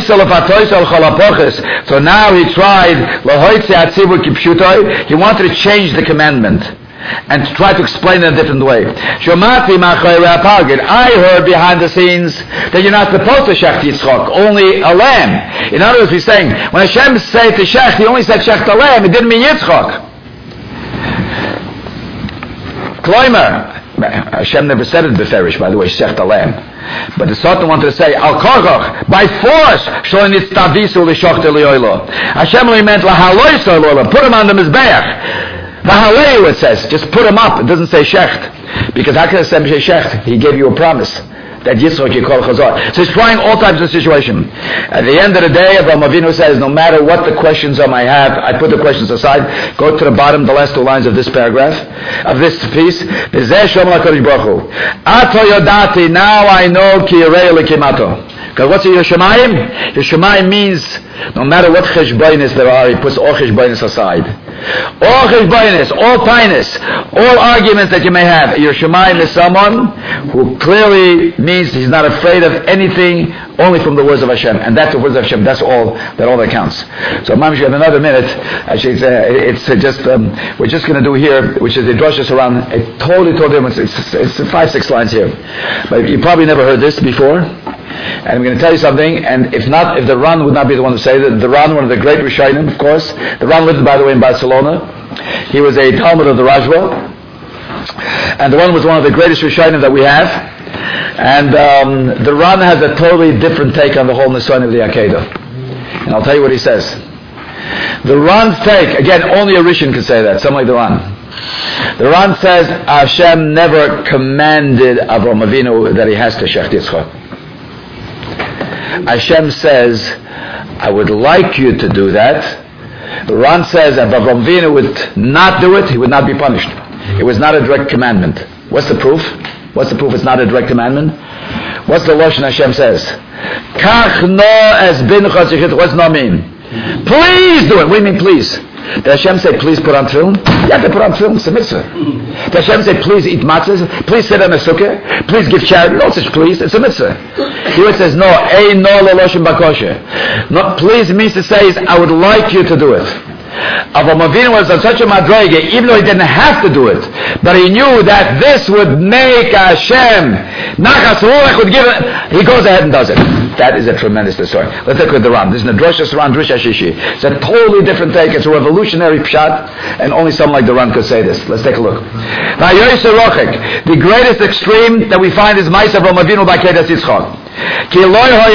So now he tried, he wanted to change the commandment and to try to explain it a different way. I heard behind the scenes that you're not supposed to shech Yitzchak, only a lamb. In other words, he's saying, when Hashem said to shech, he only said shech the lamb, it didn't mean Yitzchak. Kloimer, Hashem never said it beferish, by the way, shech the lamb. But the Sultan wanted to say, Al Korach, by force, Hashem only meant, put him on the Mizbeach. V'haleu, it says, just put him up. It doesn't say shecht. Because how can Hashem say shecht? He gave you a promise that Yitzchak Yekol Chazar. So he's trying all types of situation. At the end of the day, Avraham Avinu says, no matter what the questions I might have, I put the questions aside, go to the bottom, the last 2 lines of this paragraph, of this piece. Ato yodati, now I know ki yirei likimato. Because what's a Yeshamayim? Yeshamayim means no matter what cheshbonis there are, he puts all cheshbonis aside. All cheshbonis, all tinus, all arguments that you may have. Yeshamayim is someone who clearly means he's not afraid of anything, only from the words of Hashem. And that's the words of Hashem. That's all that counts. So, Mamish, you have another minute. Actually, we're just going to do here, which is the drushes around a totally different. It's 5-6 lines here. But you probably never heard this before. And I'm going to tell you something, and if the Ran would not be the one to say that, the Ran, one of the great Rishonim, of course. The Ran lived, by the way, in Barcelona. He was a Talmud of the Rajwa. And the one was one of the greatest Rishonim that we have. And the Ran has a totally different take on the whole Nisayon of the Akedah. And I'll tell you what he says. The Ran's take, again, only a Rishon could say that, someone like the Ran. The Ran says Hashem never commanded Avraham Avinu that he has to Shech Yitzchak. Hashem says, I would like you to do that. The Ran says that Avraham Avinu would not do it, he would not be punished. It was not a direct commandment. What's the proof? What's the proof it's not a direct commandment? What's the Lashon Hashem says? Kach no es bincha tzichet. What's no mean? Please do it. What do you mean please? Did Hashem say please put on tefillin? You have to put on tefillin. It's a mitzvah. Did Hashem say please eat matzahs? Please sit on a sukkah? Please give charity? No, it's just please. It's a mitzvah. Here it says no. Ein no leloshin bakoshe. No, please means to say is I would like you to do it. Avraham Avinu was on such a madrege, even though he didn't have to do it, but he knew that this would make Hashem nachas ruach would give it. He goes ahead and does it. That is a tremendous story. Let's look at the Ram. This is Nedrashas Ran Drisha Shishi. It's a totally different take. It's a revolutionary pshat, and only someone like the Ram could say this. Let's take a look. The greatest extreme that we find is Ma'aseh Avraham Avinu by Kedas Yitzchak. Listen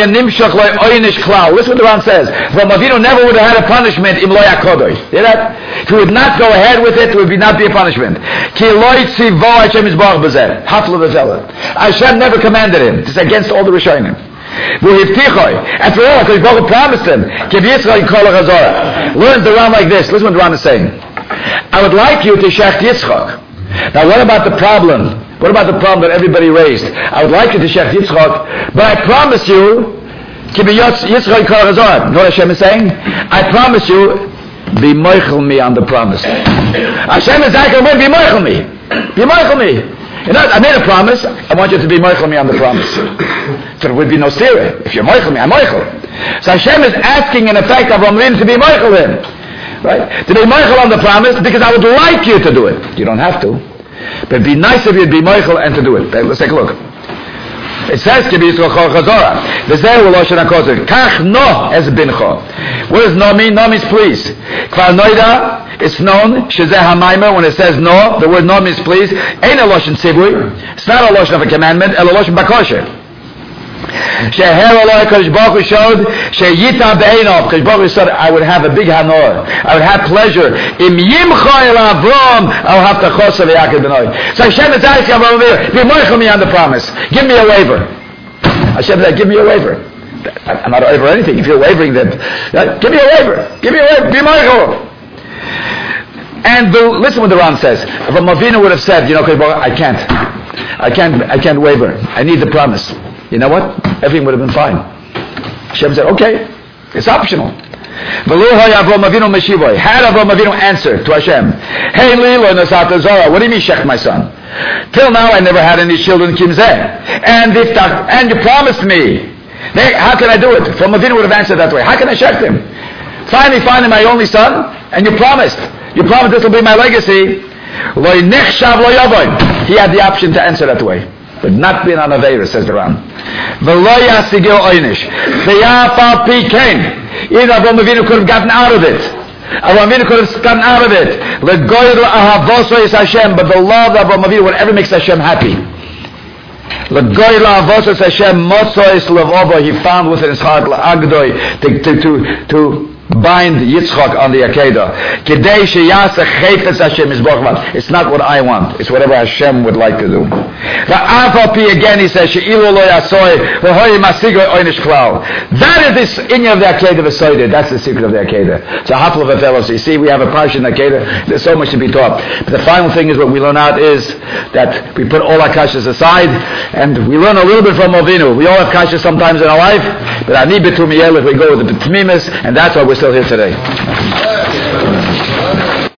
what the Ram says. Avraham Avinu never would have had a punishment im lo yakodoy. Hear that? If he would not go ahead with it, it would not be a punishment. Hashem never commanded him. It's against all the Rishonim. After all, because God promised him, learn the Ram like this. Listen what the Ram is saying. I would like you to Shech Yitzchak. Now what about the problem? What about the problem that everybody raised? I would like you to Shech Yitzchak, but I promise you, Yitzchak Kol Hazor. You know what Hashem is saying? I promise you, be moichel me on the promise. Hashem is like, be moichel me. Be moichel me. You know, I made a promise. I want you to be moichel me on the promise. So there would be no stira. If you're moichel me, I'm moichel. So Hashem is asking, in effect, Avraham Avinu to be moichel him, right? To be moichel on the promise because I would like you to do it. You don't have to, but it'd be nice if you'd be moichel and to do it. Let's take a look. It says to be chazora. V'zeh u'loshen hakozer. Kach no es bincha. What does no mean? No means please. Kvar noida. It's known, Shezeh HaMaimer, when it says no, the word no means please. Ain't a Loshen Tzibui. It's not a Loshen of a commandment, a Loshen Bakosher. Sheher Eloi Kodesh Baruch Hu showed, Sheyita Be'enov, Kodesh Baruch Hu said, I would have a big hanor. I would have pleasure. Im Yimcha El Avram, I'll have to Chosa V'Yakid B'noi. So Hashem is asking Avraham, be moichel me on the promise. Give me a waiver. Hashem said, give me a waiver. I'm not over anything. If you're wavering, then give me a waiver. Give me a waiver. Be moichel. And listen what the Ram says. If Avraham Avinu would have said, you know, I can't waver. I need the promise. You know what? Everything would have been fine. Hashem said, okay, it's optional. Had Avraham Avinu answered to Hashem, hey Lilo Nasata Zora, what do you mean Shech my son? Till now I never had any children Kimzeh. And you promised me. How can I do it? Avraham Avinu would have answered that way. How can I Shech him? Finally finding my only son, and you promised this will be my legacy. He had the option to answer that way, but not being on Aveira, says the Ram. Even Avraham Avinu could have gotten out of it. Avraham Avinu could have gotten out of it. But the love of Avraham Avinu, whatever makes Hashem happy. He found within his heart to bind Yitzchak on the Akedah. It's not what I want. It's whatever Hashem would like to do. Again he says, that is the inyan of the Akedah. That's the secret of the Akedah. So Hafla V'Fellows. You see, we have a parsha in the Akedah. There's so much to be taught. But the final thing is what we learn out is that we put all our kashas aside and we learn a little bit from Avinu. We all have kashas sometimes in our life, but ani betumiyel if we go with the tmimis, and that's why we're still here today.